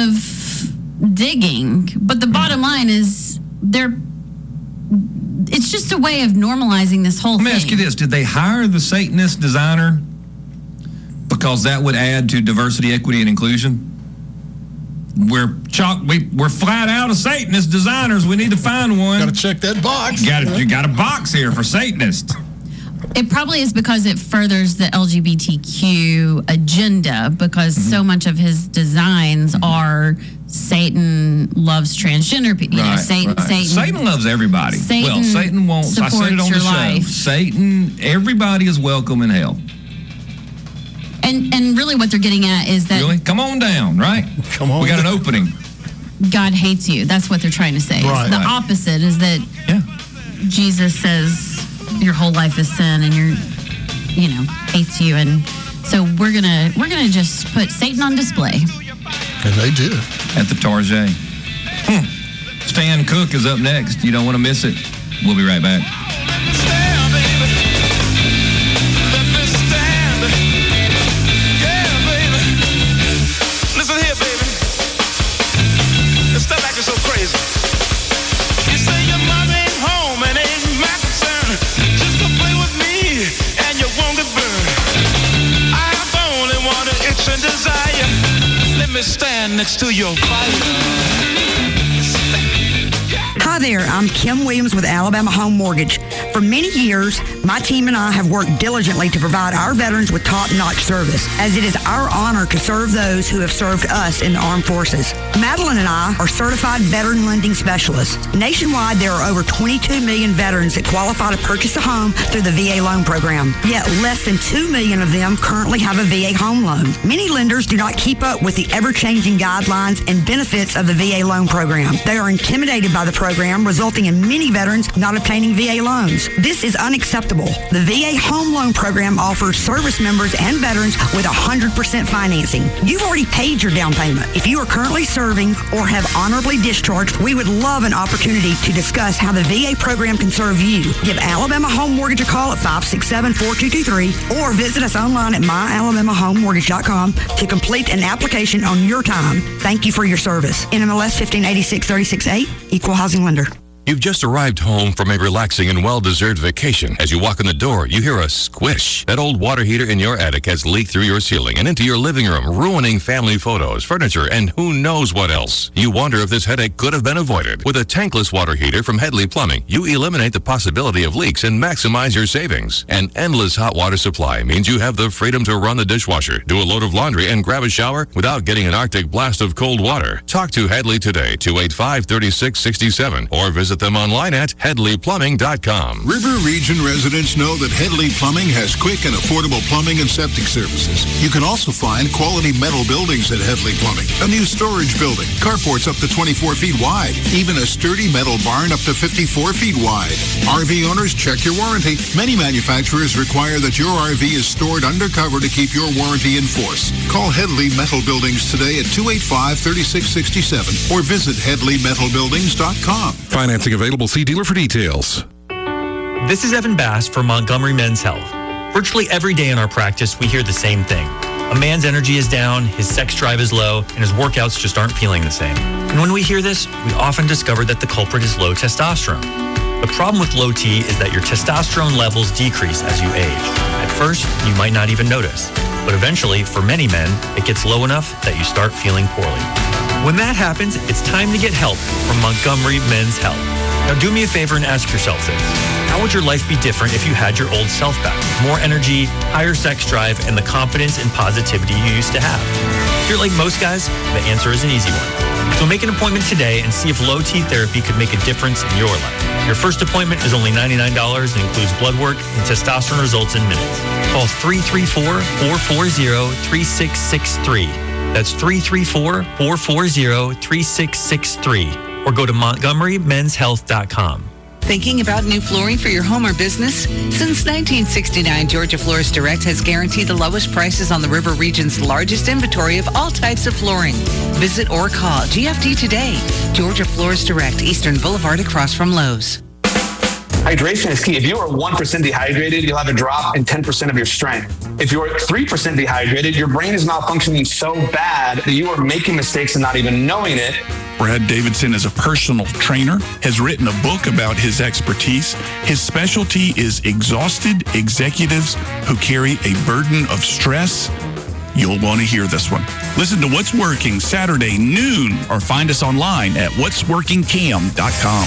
of digging. But the bottom line is they're it's just a way of normalizing this whole
thing.
Let
me ask you this. Did they hire the Satanist designer because that would add to diversity, equity, and inclusion? We're chalk, we, we're flat out of Satanist designers. We need to find one.
Got to check that box.
Got you got a box here for Satanists.
It probably is because it furthers the L G B T Q agenda because mm-hmm. so much of his designs mm-hmm. are Satan loves transgender people. You
right,
know, Satan,
right.
Satan,
Satan loves everybody.
Satan
well, Satan won't. I said it on the show.
Life.
Satan, everybody is welcome in hell.
And and really, what they're getting at is that
really, come on down, right?
Come on,
we got an opening.
God hates you. That's what they're trying to say.
Right,
the
right.
opposite is that
yeah.
Jesus says your whole life is sin, and you're, you know, hates you, and so we're gonna we're gonna just put Satan on display.
And they do.
At the Target. Hmm. Stan Cook is up next. You don't want to miss it. We'll be right back.
Listen here, baby. Stop acting so crazy. You say your mother ain't home and ain't my concern. Just come play with me and you won't get burned. I have only one itch and desire. Let me stand next to your fire.
How
there, I'm Kim Williams with Alabama Home Mortgage. For many years, my team and I have worked diligently to provide our veterans with top-notch service, as it is our honor to serve those who have served us in the armed forces. Madeline and I are certified veteran lending specialists. Nationwide, there are over twenty-two million veterans that qualify to purchase a home through the V A loan program. Yet less than two million of them currently have a V A home loan. Many lenders do not keep up with the ever-changing guidelines and benefits of the V A loan program. They are intimidated by the program, resulting in many veterans not obtaining V A loans. This is unacceptable. The V A home loan program offers service members and veterans with one hundred percent financing. You've already paid your down payment. If you are currently serving or have honorably discharged, we would love an opportunity to discuss how the V A program can serve you. Give Alabama Home Mortgage a call at five six seven, four two two three or visit us online at my alabama home mortgage dot com to complete an application on your time. Thank you for your service. N M L S fifteen eighty-six thirty-six eight, Equal Housing Lender.
You've just arrived home from a relaxing and well-deserved vacation. As you walk in the door, you hear a squish. That old water heater in your attic has leaked through your ceiling and into your living room, ruining family photos, furniture, and who knows what else. You wonder if this headache could have been avoided. With a tankless water heater from Headley Plumbing, you eliminate the possibility of leaks and maximize your savings. An endless hot water supply means you have the freedom to run the dishwasher, do a load of laundry, and grab a shower without getting an Arctic blast of cold water. Talk to Headley today, two eight five, three six six seven, or visit them online at headley plumbing dot com.
River Region residents know that Headley Plumbing has quick and affordable plumbing and septic services. You can also find quality metal buildings at Headley Plumbing. A new storage building, carports up to twenty-four feet wide, even a sturdy metal barn up to fifty-four feet wide. R V owners, check your warranty. Many manufacturers require that your R V is stored undercover to keep your warranty in force. Call Headley Metal Buildings today at two eight five, three six six seven or visit headley metal buildings dot com.
Financing available. See dealer for details.
This is Evan Bass from Montgomery Men's Health. Virtually every day in our practice, we hear the same thing. A man's energy is down, his sex drive is low, and his workouts just aren't feeling the same. And when we hear this, we often discover that the culprit is low testosterone. The problem with low T is that your testosterone levels decrease as you age. At first, you might not even notice. But eventually, for many men, it gets low enough that you start feeling poorly. When that happens, it's time to get help from Montgomery Men's Health. Now do me a favor and ask yourself this. How would your life be different if you had your old self back? More energy, higher sex drive, and the confidence and positivity you used to have. If you're like most guys, the answer is an easy one. So make an appointment today and see if low T therapy could make a difference in your life. Your first appointment is only ninety-nine dollars and includes blood work and testosterone results in minutes. Call three three four, four four zero, three six six three. That's three three four, four four zero, three six six three. Or go to montgomery men's health dot com.
Thinking about new flooring for your home or business? Since nineteen sixty-nine, Georgia Florist Direct has guaranteed the lowest prices on the River Region's largest inventory of all types of flooring. Visit or call G F D today. Georgia Florist Direct, Eastern Boulevard across from Lowe's.
Hydration is key. If you are one percent dehydrated, you'll have a drop in ten percent of your strength. If you're three percent dehydrated, your brain is malfunctioning so bad that you are making mistakes and not even knowing it.
Brad Davidson is a personal trainer, has written a book about his expertise. His specialty is exhausted executives who carry a burden of stress. You'll want to hear this one. Listen to What's Working Saturday noon or find us online at what's working cam dot com.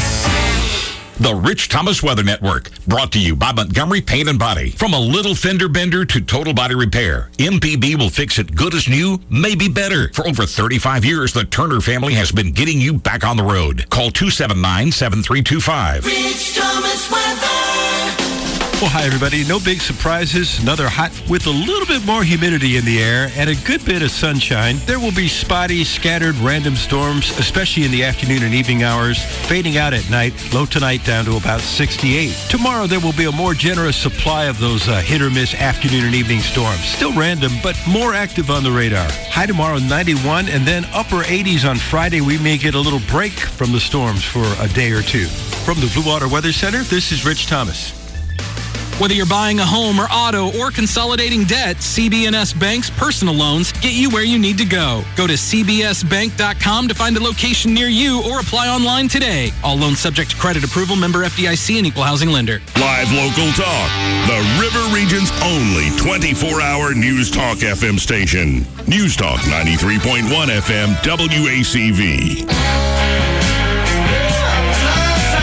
The Rich Thomas Weather Network, brought to you by Montgomery Paint and Body. From a little fender bender to total body repair, M P B will fix it good as new, maybe better. For over thirty-five years, the Turner family has been getting you back on the road. Call two seven nine, seven three two five.
Rich Thomas Weather.
Well, hi, everybody. No big surprises. Another hot with a little bit more humidity in the air and a good bit of sunshine. There will be spotty, scattered, random storms, especially in the afternoon and evening hours, fading out at night. Low tonight down to about sixty-eight. Tomorrow, there will be a more generous supply of those uh, hit-or-miss afternoon and evening storms. Still random, but more active on the radar. High tomorrow, ninety-one, and then upper eighties on Friday. We may get a little break from the storms for a day or two. From the Blue Water Weather Center, this is Rich Thomas.
Whether you're buying a home or auto or consolidating debt, C B N S Bank's personal loans get you where you need to go. Go to c b s bank dot com to find a location near you or apply online today. All loans subject to credit approval, member F D I C and equal housing lender.
Live local talk, the River Region's only twenty-four hour News Talk F M station. News Talk ninety-three point one F M W A C V.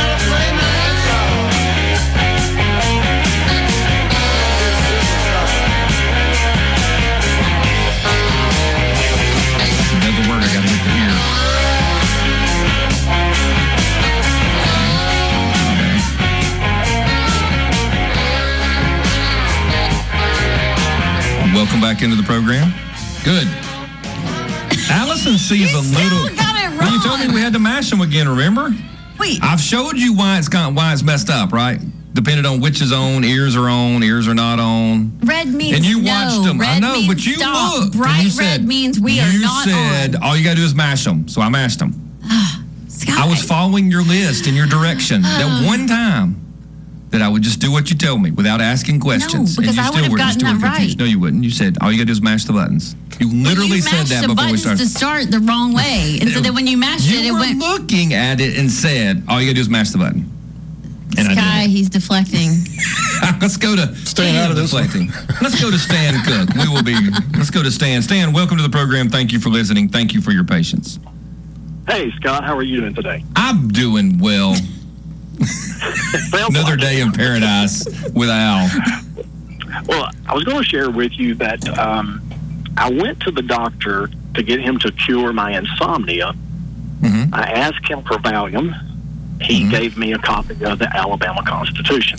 back into the program. Good. Allison sees
You
a
still
little.
got it
Well, you told me we had to mash them again. Remember?
Wait.
I've showed you why it's got, why it's messed up, right? Depending on which is on, ears are on, ears are not on.
Red means
And you
no.
watched them. I
Red
know,
means
but you
stop.
looked. and
Bright
you said,
red means we are
you
not
said
on.
all you got to do is mash them. So I mashed them.
Scott.
I was following your list and your direction. that one time that I would just do what you tell me without asking questions.
No, because
and you
I
still
would have
were just
gotten
doing
that
confused.
right.
No, you wouldn't. You said all you got to do is mash the buttons. You literally
you
said
mashed
that
the
before we
buttons
started.
to start the wrong way. And so that when you mashed
you
it, it
were
went.
looking at it and said, all you got to do is mash the button. And I
Sky,
did
he's deflecting.
it. Let's go to
Staying out of this one.
deflecting. Let's go to Stan Cook. We will be. Let's go to Stan. Stan, welcome to the program. Thank you for listening. Thank you for your patience.
Hey, Scott, how are you doing today?
I'm doing well. Another day in paradise with Al.
Well, I was going to share with you that um, I went to the doctor to get him to cure my insomnia.
Mm-hmm.
I asked him for Valium. He
Mm-hmm.
gave me a copy of the Alabama Constitution.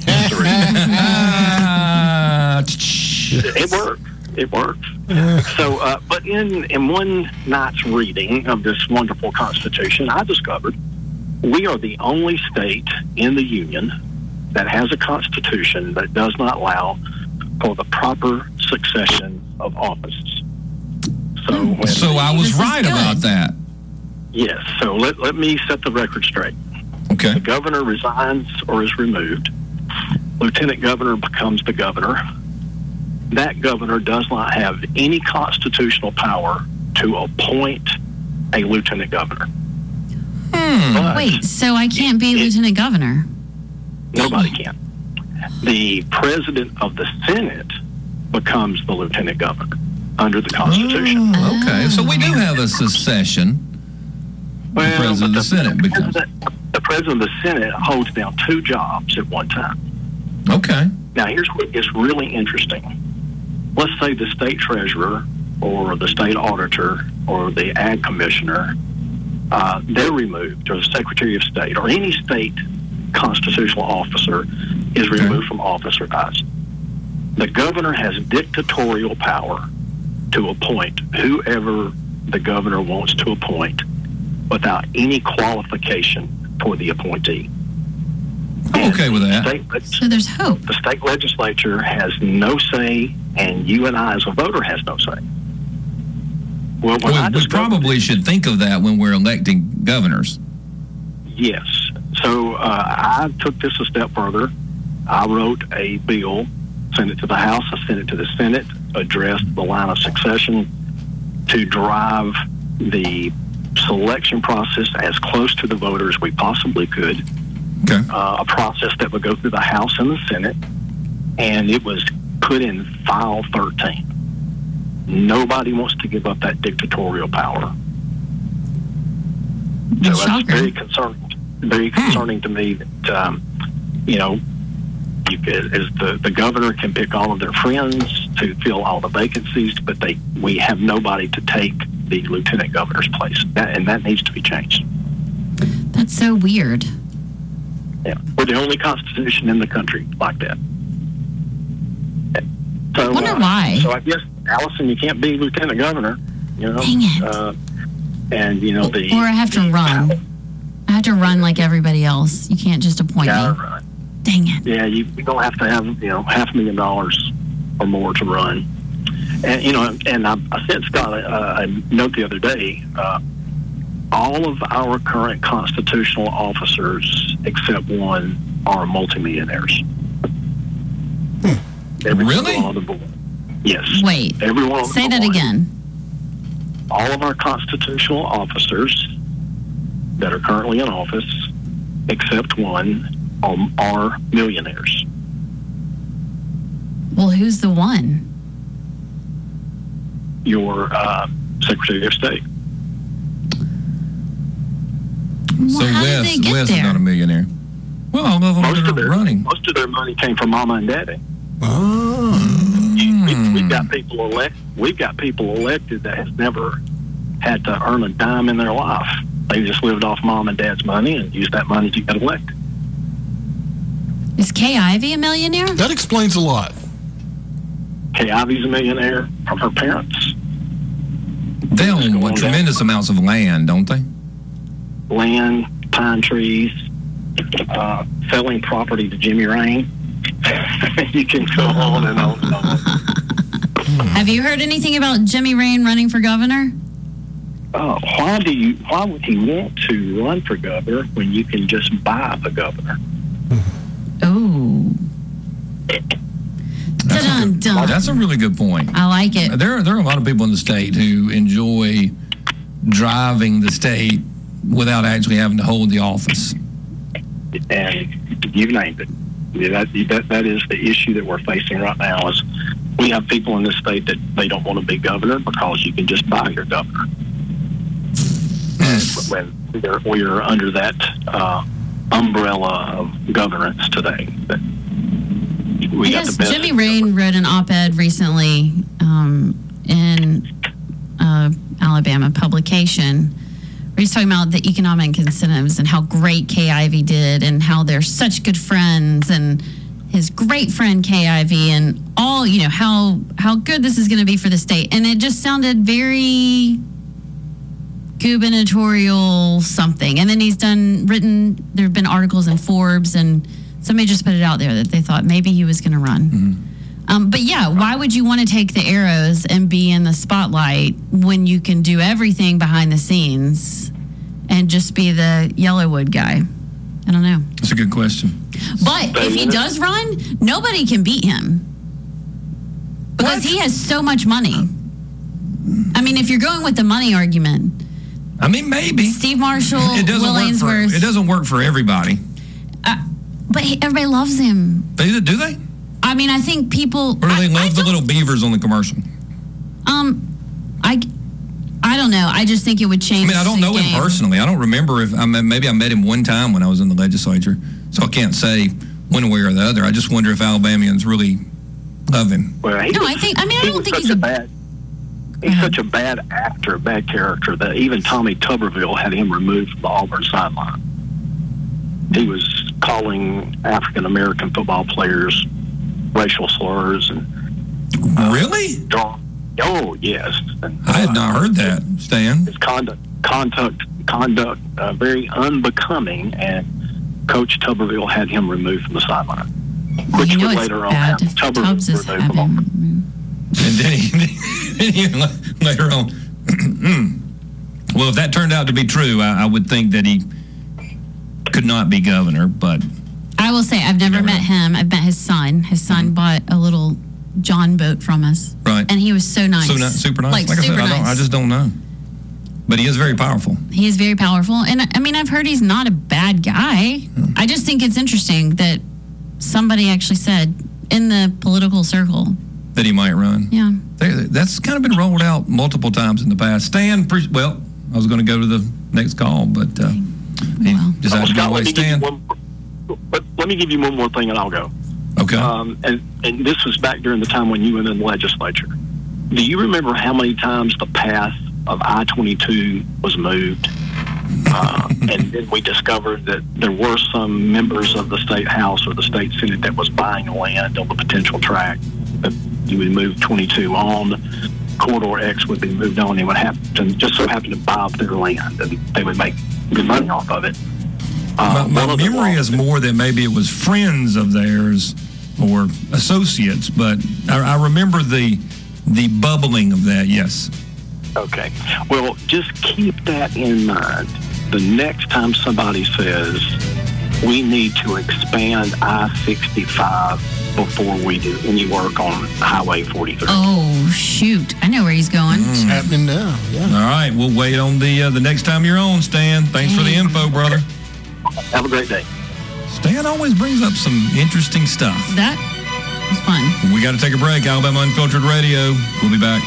It worked. It worked. So, uh, but in, in one night's reading of this wonderful Constitution, I discovered we are the only state in the Union that has a Constitution that does not allow for the proper succession of offices. So, when
So I was right about that.
Yes. So let, let me set the record straight.
Okay.
The governor resigns or is removed. Lieutenant governor becomes the governor. That governor does not have any constitutional power to appoint a lieutenant governor. But
Wait, so I can't be lieutenant governor?
nobody can. The president of the Senate becomes the lieutenant governor under the Constitution.
Oh, okay. So we do have a secession.
Well,
the president of the,
the
Senate becomes.
president, the president of the Senate holds down two jobs at one time.
Okay.
Now, here's what is really interesting. Let's say the state treasurer or the state auditor or the ag commissioner, uh, they're removed, or the secretary of state, or any state constitutional officer is removed from office or dies. The governor has dictatorial power to appoint whoever the governor wants to appoint without any qualification for the appointee.
I'm okay with that.
State,
so there's hope.
The state legislature has no say, and you and I as a voter has no say. Well, when
we,
I
we probably should think of that when we're electing governors.
Yes. So uh, I took this a step further. I wrote a bill, sent it to the House, I sent it to the Senate, addressed the line of succession to drive the selection process as close to the voter as we possibly could.
Okay.
Uh, a process that would go through the House and the Senate, and it was put in file thirteen. Nobody wants to give up that dictatorial power.
That's
so that's very concerning. Very concerning to me that um, you know, you could, as the the governor can pick all of their friends to fill all the vacancies, but they we have nobody to take the lieutenant governor's place, that, and that needs to be changed.
That's so weird.
Yeah, we're the only constitution in the country like that. So,
Wonder
uh,
why.
So I guess, Allison, you can't be lieutenant governor. You know,
Dang it.
Uh, and you know the
Or I have to run. I have to run like everybody else. You can't just appoint
gotta
me.
run.
Dang it.
Yeah, you, you don't have to have you know half a million dollars or more to run. And you know, and I, I sent Scott a, a note the other day. Uh, all of our current constitutional officers, except one, are multimillionaires. Every
Really?
single one on the board. Yes.
Wait.
Everyone on the
Say that
board.
again.
All of our constitutional officers that are currently in office, except one, are, are millionaires.
Well, who's the one?
Your uh, Secretary of State.
So
Well, how did
Wes,
they get
Wes is
there?
not a millionaire. Well, all of them
Most
that
of
are
their
running.
most of their money came from Mama and Daddy.
Oh.
We, we've got people elect. We've got people elected that has never had to earn a dime in their life. They just lived off Mom and Dad's money and used that money to get elected.
Is Kay Ivey a millionaire?
That explains a lot.
Kay Ivey's a millionaire from her parents.
They own what, tremendous amounts of land, don't they?
Land, pine trees, uh, selling property to Jimmy Rain. You can go on and on and on.
Have you heard anything about Jimmy Rain running for governor?
Uh, why do you? Why would he want to run for governor when you can just buy the governor?
Oh.
That's a, good, that's a really good point.
I like it.
There, there are a lot of people in the state who enjoy driving the state without actually having to hold the office.
And you've named it. That, that, that is the issue that we're facing right now is we have people in this state that they don't want to be governor because you can just buy your governor. When we're, we're under that uh, umbrella of governance today. That we got
yes,
the best.
Jimmy Rain wrote an op-ed recently um, in uh, Alabama publication where he's talking about the economic incentives and how great Kay Ivey did and how they're such good friends and his great friend Kay Ivey and all, you know, how how good this is going to be for the state. And it just sounded very gubernatorial something. And then he's done written, there have been articles in Forbes and somebody just put it out there that they thought maybe he was going to run. Mm-hmm. Um, but yeah, why would you want to take the arrows and be in the spotlight when you can do everything behind the scenes and just be the Yellowwood guy? I don't know.
That's a good question.
But if he does run, nobody can beat him because what? he has so much money. I mean, if you're going with the money argument,
I mean, maybe
Steve Marshall,
it doesn't
Will
work
Ainsworth.
For, it doesn't work for everybody.
Uh, but he, everybody loves him.
They, do they?
I mean, I think people.
Or do they I, love I the little beavers on the commercial?
Um, I, I don't know. I just think it would change.
I mean, I don't know
game.
him personally. I don't remember if I mean, maybe I met him one time when I was in the legislature, so I can't say one way or the other. I just wonder if Alabamians really love him.
Well, he
no,
was,
I think. I mean, I don't think he's
a
a
bad. He's such a bad actor, bad character, that even Tommy Tuberville had him removed from the Auburn sideline. He was calling African-American football players racial slurs. and
uh, Really?
Oh, yes. And,
I had not heard that, Stan.
His conduct, conduct, conduct uh, very unbecoming, and Coach Tuberville had him removed from the sideline, which
you know
would later on
have
Tuberville removed from Auburn.
And then he, later on, well, if that turned out to be true, I, I would think that he could not be governor, but...
I will say, I've never, never met him. I've met his son. His son mm-hmm. bought a little John boat from us.
Right.
And he was so nice.
So not, super nice?
Like,
like
super
I said, I, don't,
nice.
I just don't know. But he is very powerful.
He is very powerful. And, I mean, I've heard he's not a bad guy. Mm. I just think it's interesting that somebody actually said in the political circle...
that he might run.
Yeah.
They, that's kind of been rolled out multiple times in the past. Stan, pre- well, I was going to go to the next call, but uh, he
well.
decided to go away. Stan.
One, but let me give you one more thing and I'll go.
Okay.
Um, and, and this was back during the time when you were in the legislature. Do you remember how many times the path of I twenty-two was moved? Uh, and then we discovered that there were some members of the state house or the state senate that was buying land on the potential tract. That you would move twenty-two on, corridor X would be moved on, and would happen just so happen to buy up their land, and they would make good money off of it.
Uh, my my memory is more that maybe it was friends of theirs or associates, but I, I remember the the bubbling of that. Yes.
Okay. Well, just keep that in mind. The next time somebody says we need to expand I sixty-five before we do any work on Highway forty-three.
Oh, shoot. I know where he's going.
Mm. It's happening now, yeah.
All right, we'll wait on the uh, the next time you're on, Stan. Thanks Dang. for the info, brother.
Have a great day.
Stan always brings up some interesting stuff.
That was fun.
We got to take a break. Alabama Unfiltered Radio. We'll be back.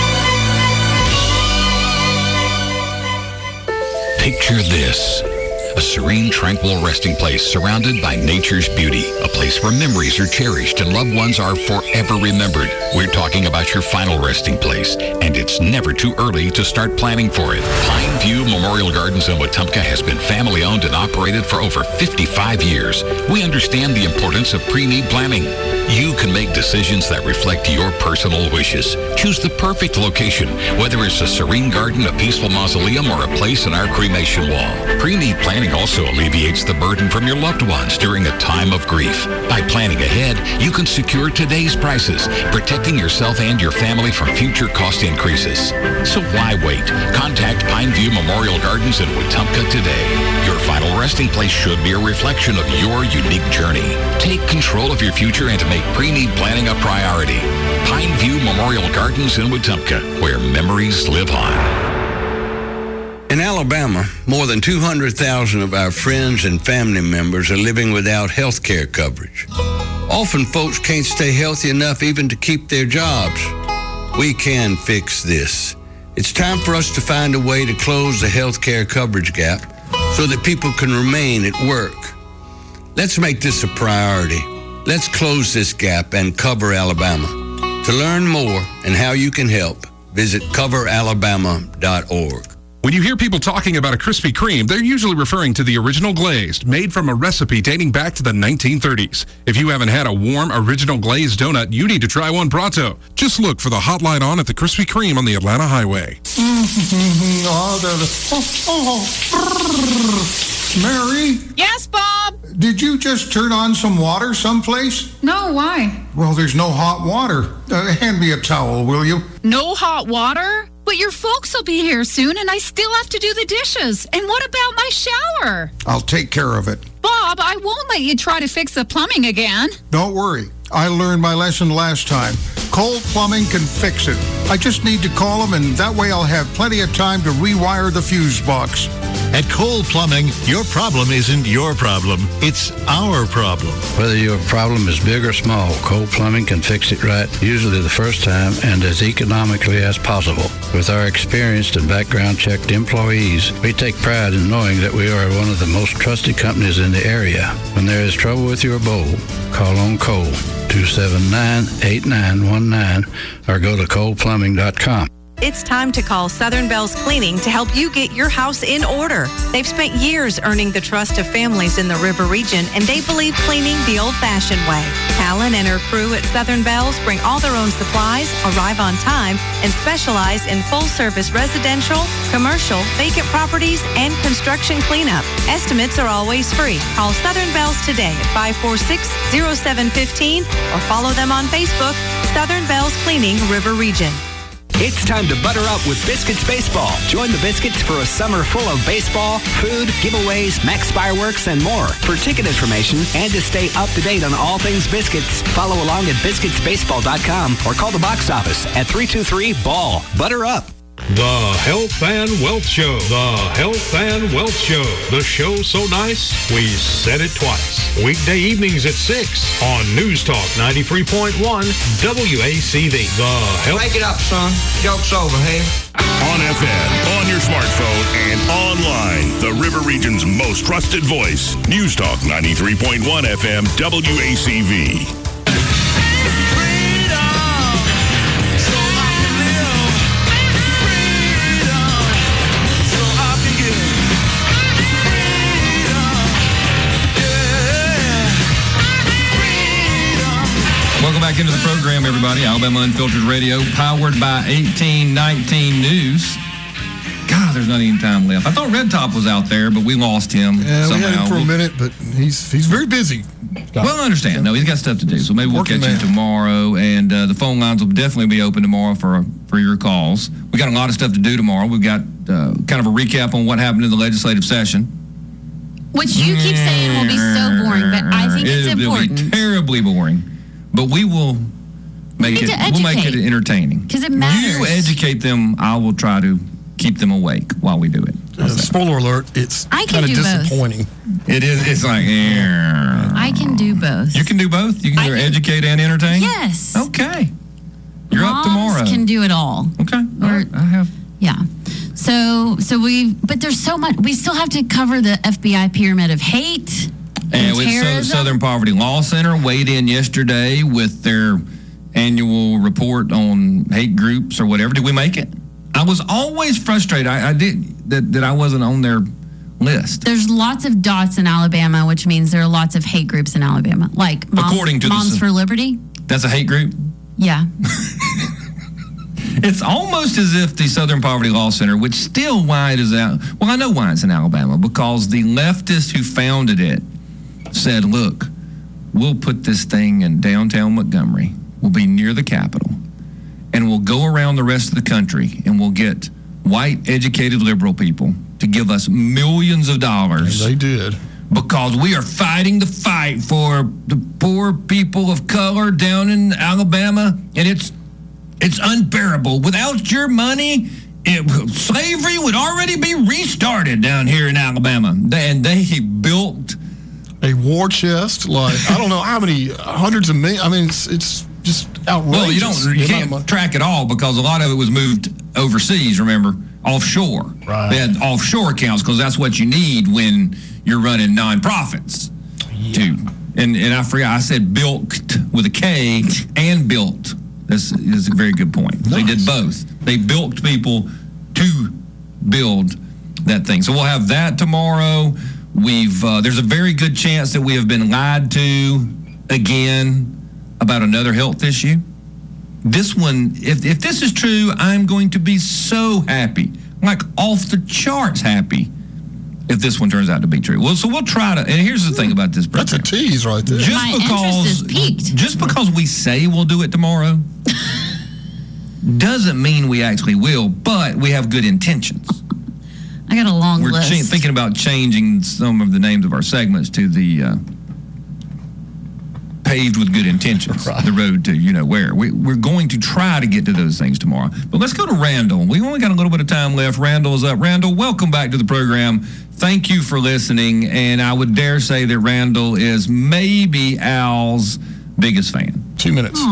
Picture this.
A serene, tranquil resting place surrounded by nature's beauty. A place where memories are cherished and loved ones are forever remembered. We're talking about your final resting place, and it's never too early to start planning for it. Pine View Memorial Gardens in Wetumpka has been family owned and operated for over fifty-five years. We understand the importance of pre-need planning. You can make decisions that reflect your personal wishes. Choose the perfect location, whether it's a serene garden, a peaceful mausoleum, or a place in our cremation wall. Pre-need planning also alleviates the burden from your loved ones during a time of grief. By planning ahead, you can secure today's prices, protecting yourself and your family from future cost increases. So why wait? Contact Pineview Memorial Gardens in Wetumpka today. Your final resting place should be a reflection of your unique journey. Take control of your future and make pre-need planning a priority. Pineview Memorial Gardens in Wetumpka, where memories live on.
In Alabama, more than two hundred thousand of our friends and family members are living without health care coverage. Often folks can't stay healthy enough even to keep their jobs. We can fix this. It's time for us to find a way to close the health care coverage gap so that people can remain at work. Let's make this a priority. Let's close this gap and cover Alabama. To learn more and how you can help, visit cover alabama dot org.
When you hear people talking about a Krispy Kreme, they're usually referring to the original glazed, made from a recipe dating back to the nineteen thirties. If you haven't had a warm, original glazed donut, you need to try one pronto. Just look for the hot light on at the Krispy Kreme on the Atlanta Highway.
Mary?
Yes, Bob?
Did you just turn on some water someplace?
No, why?
Well, there's no hot water. Uh, hand me a towel, will you?
No hot water? But your folks will be here soon, and I still have to do the dishes. And what about my shower?
I'll take care of it.
Bob, I won't let you try to fix the plumbing again.
Don't worry. I learned my lesson last time. Cole Plumbing can fix it. I just need to call them, and that way I'll have plenty of time to rewire the fuse box.
At Cole Plumbing, your problem isn't your problem. It's our problem.
Whether your problem is big or small, Cole Plumbing can fix it right, usually the first time and as economically as possible. With our experienced and background-checked employees, we take pride in knowing that we are one of the most trusted companies in the area. When there is trouble with your bowl, call on Cole, two seven nine, eight nine one nine, or go to cole plumbing dot com.
It's time to call Southern Bells Cleaning to help you get your house in order. They've spent years earning the trust of families in the River region, and they believe cleaning the old-fashioned way. Alan and her crew at Southern Bells bring all their own supplies, arrive on time, and specialize in full-service residential, commercial, vacant properties, and construction cleanup. Estimates are always free. Call Southern Bells today at five four six, zero seven one five or follow them on Facebook, Southern Bells Cleaning, River Region.
It's time to butter up with Biscuits Baseball. Join the Biscuits for a summer full of baseball, food, giveaways, Max fireworks, and more. For ticket information and to stay up to date on all things Biscuits, follow along at biscuits baseball dot com or call the box office at three two three, B A L L. Butter up.
The Health and Wealth Show. The Health and Wealth Show. The show so nice, we said it twice. Weekday evenings at six on News Talk ninety-three point one W A C V. The Health...
Break it up, son. Joke's over, hey?
On F M, on your smartphone, and online. The River Region's most trusted voice. News Talk ninety-three point one F M W A C V.
Welcome back into the program, everybody. Alabama Unfiltered Radio, powered by eighteen nineteen News. God, there's not even time left. I thought Red Top was out there, but we lost him
yeah,
somehow.
we had him for a minute, but he's he's very busy.
Well, I understand. No, he's got stuff to do, so maybe we'll Working catch man. him tomorrow. And uh, the phone lines will definitely be open tomorrow for for your calls. We got a lot of stuff to do tomorrow. We've got uh, kind of a recap on what happened in the legislative session.
Which you keep saying will be so boring, but I think it's
It'll
important.
It'll be terribly boring. But we will make
we
it we'll make it entertaining.
Because it matters.
You educate them, I will try to keep them awake while we do it.
Uh, spoiler alert, it's kind of disappointing.
Both. It is it's like yeah.
I can do both.
You can do both? You can either educate and entertain?
Yes.
Okay. You're
Moms
up tomorrow.
Can do it all.
Okay.
Or,
I have
yeah. So know, so we, but there's so much, we still have to cover the F B I pyramid of hate.
And with so, Southern Poverty Law Center weighed in yesterday with their annual report on hate groups or whatever. Did we make it? I was always frustrated. I, I did that, that I wasn't on their list.
There's lots of dots in Alabama, which means there are lots of hate groups in Alabama, like Moms,
According to
Moms
the,
for Liberty.
That's a hate group?
Yeah.
It's almost as if the Southern Poverty Law Center, which still why it is out. Well, I know why it's in Alabama, because the leftists who founded it said, look, we'll put this thing in downtown Montgomery. We'll be near the Capitol. And we'll go around the rest of the country and we'll get white, educated, liberal people to give us millions of dollars.
And they did.
Because we are fighting the fight for the poor people of color down in Alabama, and it's it's unbearable. Without your money, it, slavery would already be restarted down here in Alabama. And they built
a war chest, like, I don't know how many hundreds of millions. I mean, it's, it's just outrageous.
Well, you don't, you can't track it all because a lot of it was moved overseas, remember, offshore.
Right.
They had offshore accounts because that's what you need when you're running nonprofits. Yeah. Too. And and I forgot, I said bilked with a K and built. That's, that's a very good point. Nice. They did both. They bilked people to build that thing. So we'll have that tomorrow. We've uh, there's a very good chance that we have been lied to again about another health issue. This one, if if this is true, I'm going to be so happy, like off the charts happy, if this one turns out to be true. Well, so we'll try to. And here's the thing about this program.
That's a tease right there.
Just
My
because,
interest is piqued.
Just because we say we'll do it tomorrow doesn't mean we actually will, but we have good intentions.
I got a long
We're
list.
We're cha- thinking about changing some of the names of our segments to the uh, paved with good intentions, right. The road to you know where. We, we're going to try to get to those things tomorrow. But let's go to Randall. We only got a little bit of time left. Randall is up. Randall, welcome back to the program. Thank you for listening. And I would dare say that Randall is maybe Al's biggest fan.
Two minutes.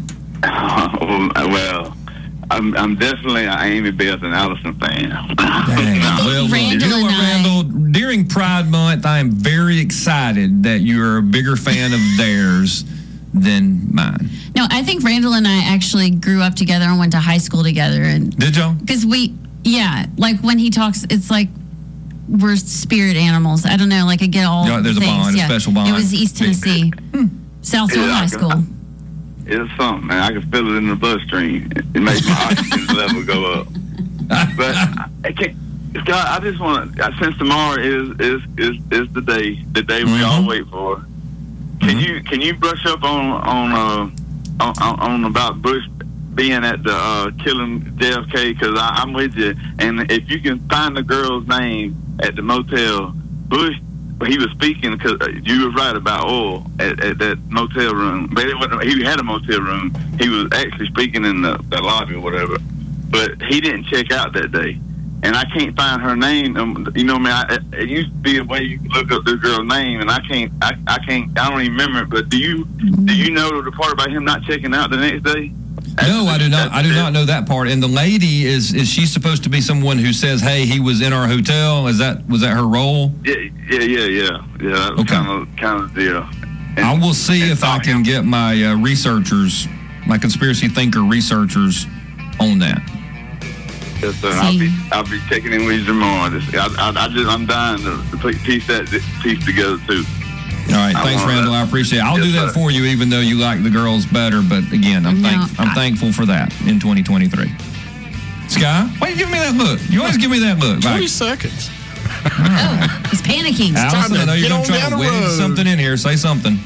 Oh, well, I'm, I'm definitely an Amy Beth and Allison fan.
Dang. Well, well, you know what, Randall? During Pride Month, I am very excited that you're a bigger fan of theirs than mine.
No, I think Randall and I actually grew up together and went to high school together. And
did y'all?
Because we, yeah, like when he talks, it's like we're spirit animals. I don't know, like I get all
yeah, there's
things.
a bond,
yeah.
a special bond.
It was East Tennessee, hmm. Southfield
Yeah,
High School.
I, it's something, man. I can feel it in the bloodstream. It, it makes my oxygen level go up. But I, I can't. Scott, I just want to. Since tomorrow is is is is the day, the day we
Mm-hmm.
all wait for. Can mm-hmm. you can you brush up on on uh on, on about Bush being at the uh, killing J F K? Because I'm with you. And if you can find the girl's name at the motel, Bush. He was speaking because you were right about oil at, at that motel room. But it wasn't, he had a motel room. He was actually speaking in the, the lobby or whatever. But he didn't check out that day. And I can't find her name. Um, you know, man, I, it used to be a way you could look up this girl's name, and I can't. I, I can't. I don't even remember it. But do you do you know the part about him not checking out the next day?
No, I do not. I do not know that part. And the lady is is she supposed to be someone who says, "Hey, he was in our hotel"? Is that was that her role?
Yeah, yeah, yeah, yeah. Yeah, that was
okay.
kind of kind of the deal. And,
I will see if I can get my uh, researchers, my conspiracy thinker researchers, on that.
Yes, sir. I'll be I'll be checking in with you tomorrow. Just, I, I, I just I'm dying to, to piece that piece together too.
All right, thanks, Randall. I appreciate it. I'll yes, do that sir. for you, even though you like the girls better. But again, I'm, no, thank, I'm thankful for that in twenty twenty-three. Sky, why are you giving me that look? You always give me that look.
twenty
right.
seconds.
Oh, he's panicking.
Allison, I know you're going to try to wedge something in here. Say something.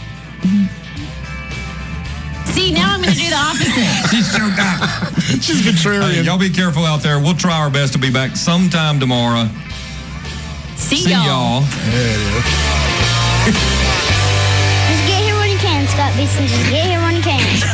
See, now I'm going to do the opposite.
She's so down.
She's contrarian.
Hey, y'all be careful out there. We'll try our best to be back sometime tomorrow.
See,
See y'all.
y'all.
There it is.
Just get here when you can, Scott Beason. Just get here when you can.